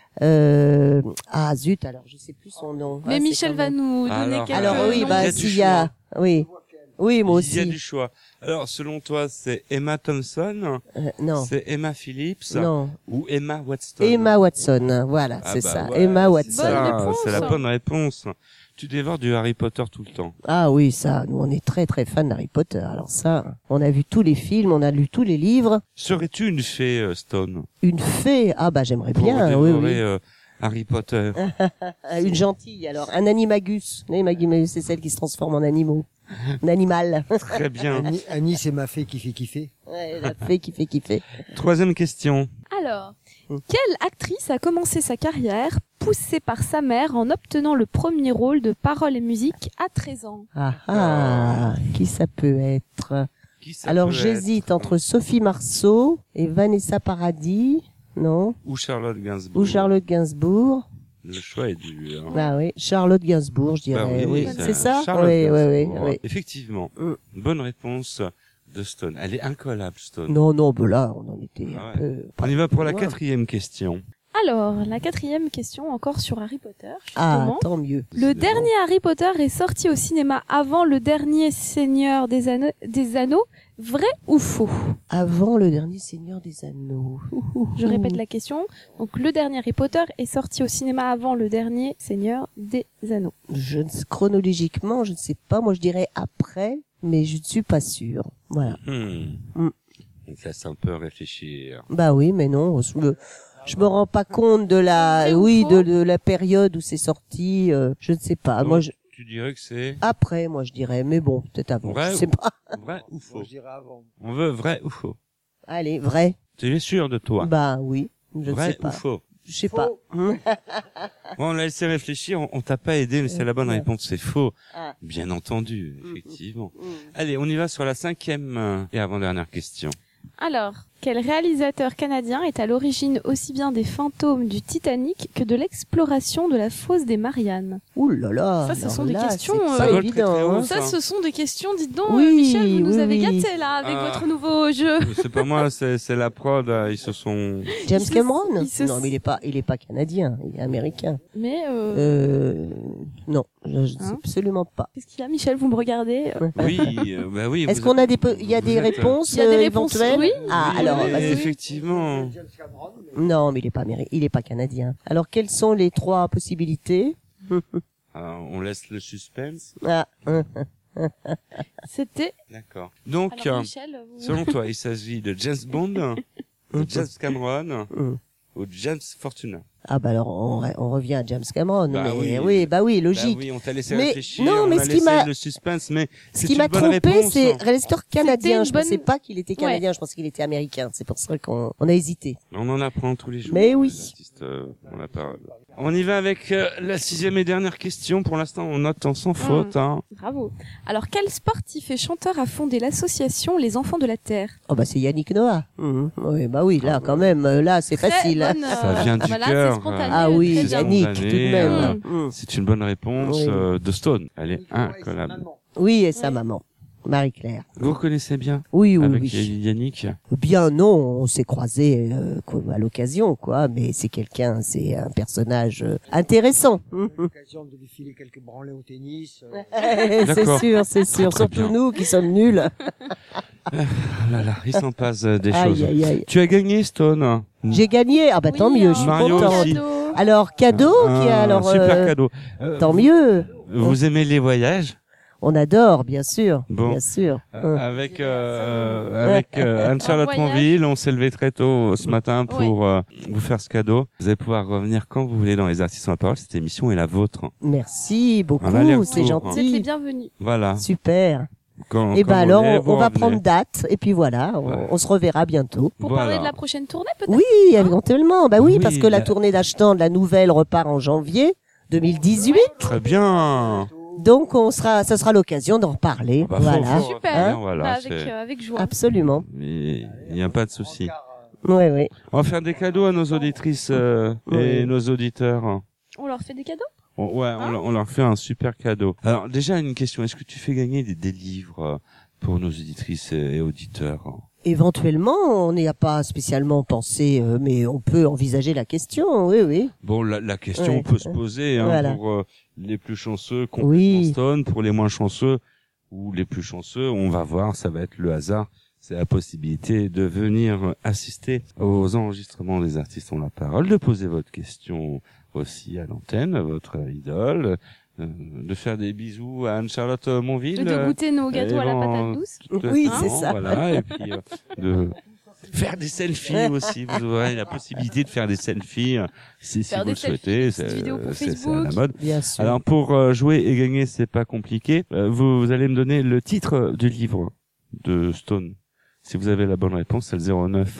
Zut, alors je sais plus son nom. Mais c'est Michel quand va même- nous donner quelques Alors oui, noms. bah Il y a du s'il y a, oui, moi Il y a aussi. du choix. Alors, selon toi, c'est Emma Thompson, Non, c'est Emma Phillips, non, ou Emma Watson? Emma Watson, voilà, Ah c'est bah ça, ouais, Emma c'est Watson. ça, Bonne réponse. c'est la bonne réponse. Tu dévores du Harry Potter tout le temps. Ah oui, ça, nous on est très très fans d'Harry Potter. Alors ça, on a vu tous les films, on a lu tous les livres. Serais-tu une fée, Stone? Une fée, ah bah j'aimerais Pour bien, oui, dévorer oui. Harry Potter. Une gentille, alors un animagus. Animagus, c'est celle qui se transforme en animaux. Un animal. Très bien. Annie, c'est ma fée qui fait kiffer. Ouais, la fée qui fait kiffer. Troisième question. Alors, quelle actrice a commencé sa carrière poussée par sa mère en obtenant le premier rôle de parole et musique à 13 ans? Qui ça peut être? Qui ça Alors peut j'hésite être entre Sophie Marceau et Vanessa Paradis, non? Ou Charlotte Gainsbourg. Ou Charlotte Gainsbourg. Le choix est dur. Ah oui, Charlotte Gainsbourg, je dirais. Bah oui, c'est ça? Charlotte Oui, Gainsbourg. oui. Effectivement. Bonne réponse de Stone. Elle est incollable, Stone. Non, ben là, on en était Ah un ouais. peu... On y va pour la loin. quatrième question. Alors, la quatrième question, encore sur Harry Potter, Ah, justement. tant mieux. Le dernier Harry Potter est sorti au cinéma avant le dernier Seigneur des Anneaux, vrai ou faux? Avant le dernier Seigneur des Anneaux. Je répète la question. Donc, le dernier Harry Potter est sorti au cinéma avant le dernier Seigneur des Anneaux. Chronologiquement, je ne sais pas. Moi, je dirais après, mais je ne suis pas sûre. Voilà. On te laisse un peu réfléchir. Bah oui, mais non, je me rends pas compte de la, Vrai ou oui, faux de la période où c'est sorti. Je ne sais pas. Donc, Moi, tu dirais que c'est après, moi, je dirais. Mais bon, peut-être avant. Vrai je sais ou- pas. vrai ou faux? Moi, je dirais avant. On veut vrai ou faux? Allez, vrai. Tu es sûr de toi? Bah oui. Je ne Vrai sais ou pas. faux? Je sais pas. Bon, on l'a laissé réfléchir, on t'a pas aidé, mais c'est la bonne Ouais. réponse, c'est faux. Ah. Bien entendu, effectivement. Allez, on y va sur la cinquième et avant-dernière question. Alors, quel réalisateur canadien est à l'origine aussi bien des fantômes du Titanic que de l'exploration de la fosse des Mariannes? Ouh là là. Ça, ce alors sont des là, questions, c'est Ça pas vole très, évident. très haut, hein. ça. Ça, ce sont des questions, dites donc, Oui, Michel, vous nous oui, avez oui. gâtés là avec Ah. votre nouveau jeu. C'est pas moi, c'est la prod, ils se sont... James Il se- Cameron? il se- Non, mais il est pas canadien. Il est américain. Mais Non, je ne sais Hein absolument pas. qu'est-ce qu'il y a, Michel? Vous me regardez Oui, bah oui. Est-ce vous qu'on a êtes- il y a des vous êtes, réponses Il y a des réponses, éventuelles? oui. Ah, alors, oui, vas-y. effectivement. Non, mais il est pas canadien. Alors, quelles sont les 3 possibilités? Alors, on laisse le suspense. Ah, C'était. D'accord. Donc, Alors, Michel, vous... selon toi, il s'agit de James Bond, de James Cameron ou de James Fortuna. Ah bah alors on revient à James Cameron. Bah mais oui. logique. Bah oui, on t'a laissé Mais réfléchir, non, mais on a ce qui laissé m'a- le suspense, mais Ce qui m'a une bonne trompé, réponse. c'est réalisateur canadien. une Je bonne- pensais pas qu'il était canadien, je pensais qu'il était américain. C'est pour ça qu'on a hésité. On en apprend tous les jours. Mais oui. Les artistes, ont la parole. On y va avec la 6e et dernière question. Pour l'instant, on note en sans faute. Hein. Bravo. Alors, quel sportif et chanteur a fondé l'association Les Enfants de la Terre? Oh bah c'est Yannick Noah. Oui, bah oui, là quand même, là c'est Très facile. bonne, Ça vient du voilà, cœur. c'est spontané, Ah oui, très bien. Yannick, spontané, tout de même. C'est une bonne réponse Oui. de Stone. Elle est incollable. Oui, et sa maman, Marie-Claire. Vous connaissez bien Oui, oui, avec oui. Yannick? Bien non, on s'est croisés à l'occasion, quoi. Mais c'est un personnage intéressant. L'occasion de lui filer quelques branlées au tennis. D'accord. C'est sûr. Très Surtout bien. nous qui sommes nuls. Oh là là, il s'en passe des Aïe, choses. aïe, aïe. Tu as gagné, Stone. J'ai gagné. Ah bah tant Oui, mieux, un je suis Mario contente. aussi. cadeau. Alors cadeau qui est alors super cadeau. tant mieux. Vous aimez les voyages? On adore, bien sûr, Bon. bien sûr. Avec Anne-Charlotte Un voyage. Monville, on s'est levé très tôt ce matin pour vous faire ce cadeau. Vous allez pouvoir revenir quand vous voulez dans Les Artistes en la parole. Cette émission est la vôtre. Merci beaucoup, Un aller-retour, c'est Vous êtes les gentil. bienvenus. Voilà. Super. Quand, Et quand ben vous alors, voulez, vous on va revenez. prendre date et puis voilà, Ouais. on se reverra bientôt. Pour Voilà. parler de la prochaine tournée, peut-être? Oui, éventuellement. Bah oui, Oui, parce que la bah- tournée d'Ashton, la nouvelle repart en janvier 2018. Très bien. Donc ça sera l'occasion d'en reparler. Bah, voilà. faut Super. revenir, voilà, Bah, c'est- avec joie. Absolument. Mais il n'y a pas de souci. Oui, oui. On va faire des cadeaux à nos auditrices et nos auditeurs. On leur fait des cadeaux? On leur fait un super cadeau. Alors déjà une question, est-ce que tu fais gagner des livres pour nos auditrices et auditeurs? Éventuellement, on n'y a pas spécialement pensé, mais on peut envisager la question. Oui, oui. Bon, la question Ouais. peut se poser hein, Voilà. pour les plus chanceux, complètement Oui. Stone, pour les moins chanceux ou les plus chanceux, on va voir, ça va être le hasard. C'est la possibilité de venir assister aux enregistrements des artistes ont la parole, de poser votre question aussi à l'antenne, à votre idole, de faire des bisous à Anne-Charlotte Monville. De goûter nos gâteaux à la patate douce. Oui, c'est ça. Voilà, et puis de faire des selfies aussi. Vous aurez la possibilité de faire des selfies si Faire vous des le selfies, souhaitez. des petites vidéos pour C'est à Facebook. la mode. Bien sûr. Alors pour jouer et gagner, c'est pas compliqué. Vous allez me donner le titre du livre de Stone. Si vous avez la bonne réponse, c'est le 09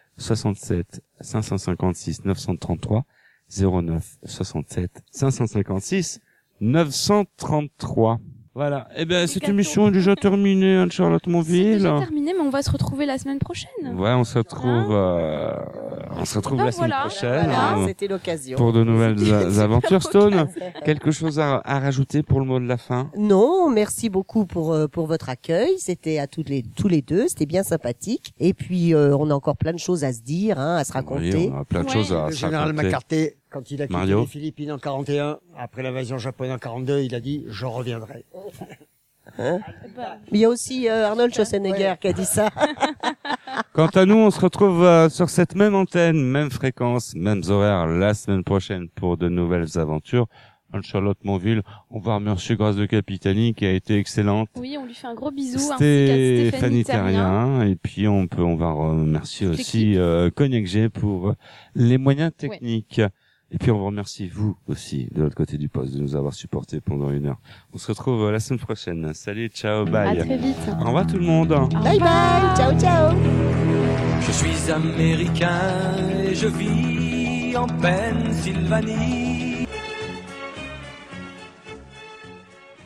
67 556 933. 09 67 556 933. Voilà. Eh ben, cette gâteaux. émission est déjà terminée, Anne-Charlotte C'est Monville. déjà terminé, mais on va se retrouver la semaine prochaine. Ouais, on se retrouve Donc la semaine voilà. prochaine Voilà, hein, c'était l'occasion. pour de nouvelles aventures. Stone, l'occasion. quelque chose à rajouter pour le mot de la fin? Non, merci beaucoup pour votre accueil. C'était à tous les deux, c'était bien sympathique. Et puis on a encore plein de choses à se dire, hein, à se raconter. Oui, on a plein de Ouais. choses à Le se général raconter. McCarthy, quand il a quitté Mario. les Philippines en 41, après l'invasion japonaise en 42, il a dit « Je reviendrai Mais il y a aussi Arnold Schwarzenegger qui a dit ça. Quant à nous, on se retrouve sur cette même antenne, même fréquence, mêmes horaires la semaine prochaine pour de nouvelles aventures. Anne-Charlotte Monville, on va remercier Grâce de Capitani qui a été excellente. Oui, on lui fait un gros bisou. ainsi qu'à Stéphanie Terrien, et puis on va remercier aussi Cognac G pour les moyens techniques. Et puis on vous remercie vous aussi de l'autre côté du poste de nous avoir supportés pendant 1 heure. On se retrouve la semaine prochaine. Salut, ciao, À bye. très vite. Au revoir tout le monde. Bye bye, ciao ciao. Je suis américain et je vis en Pennsylvanie.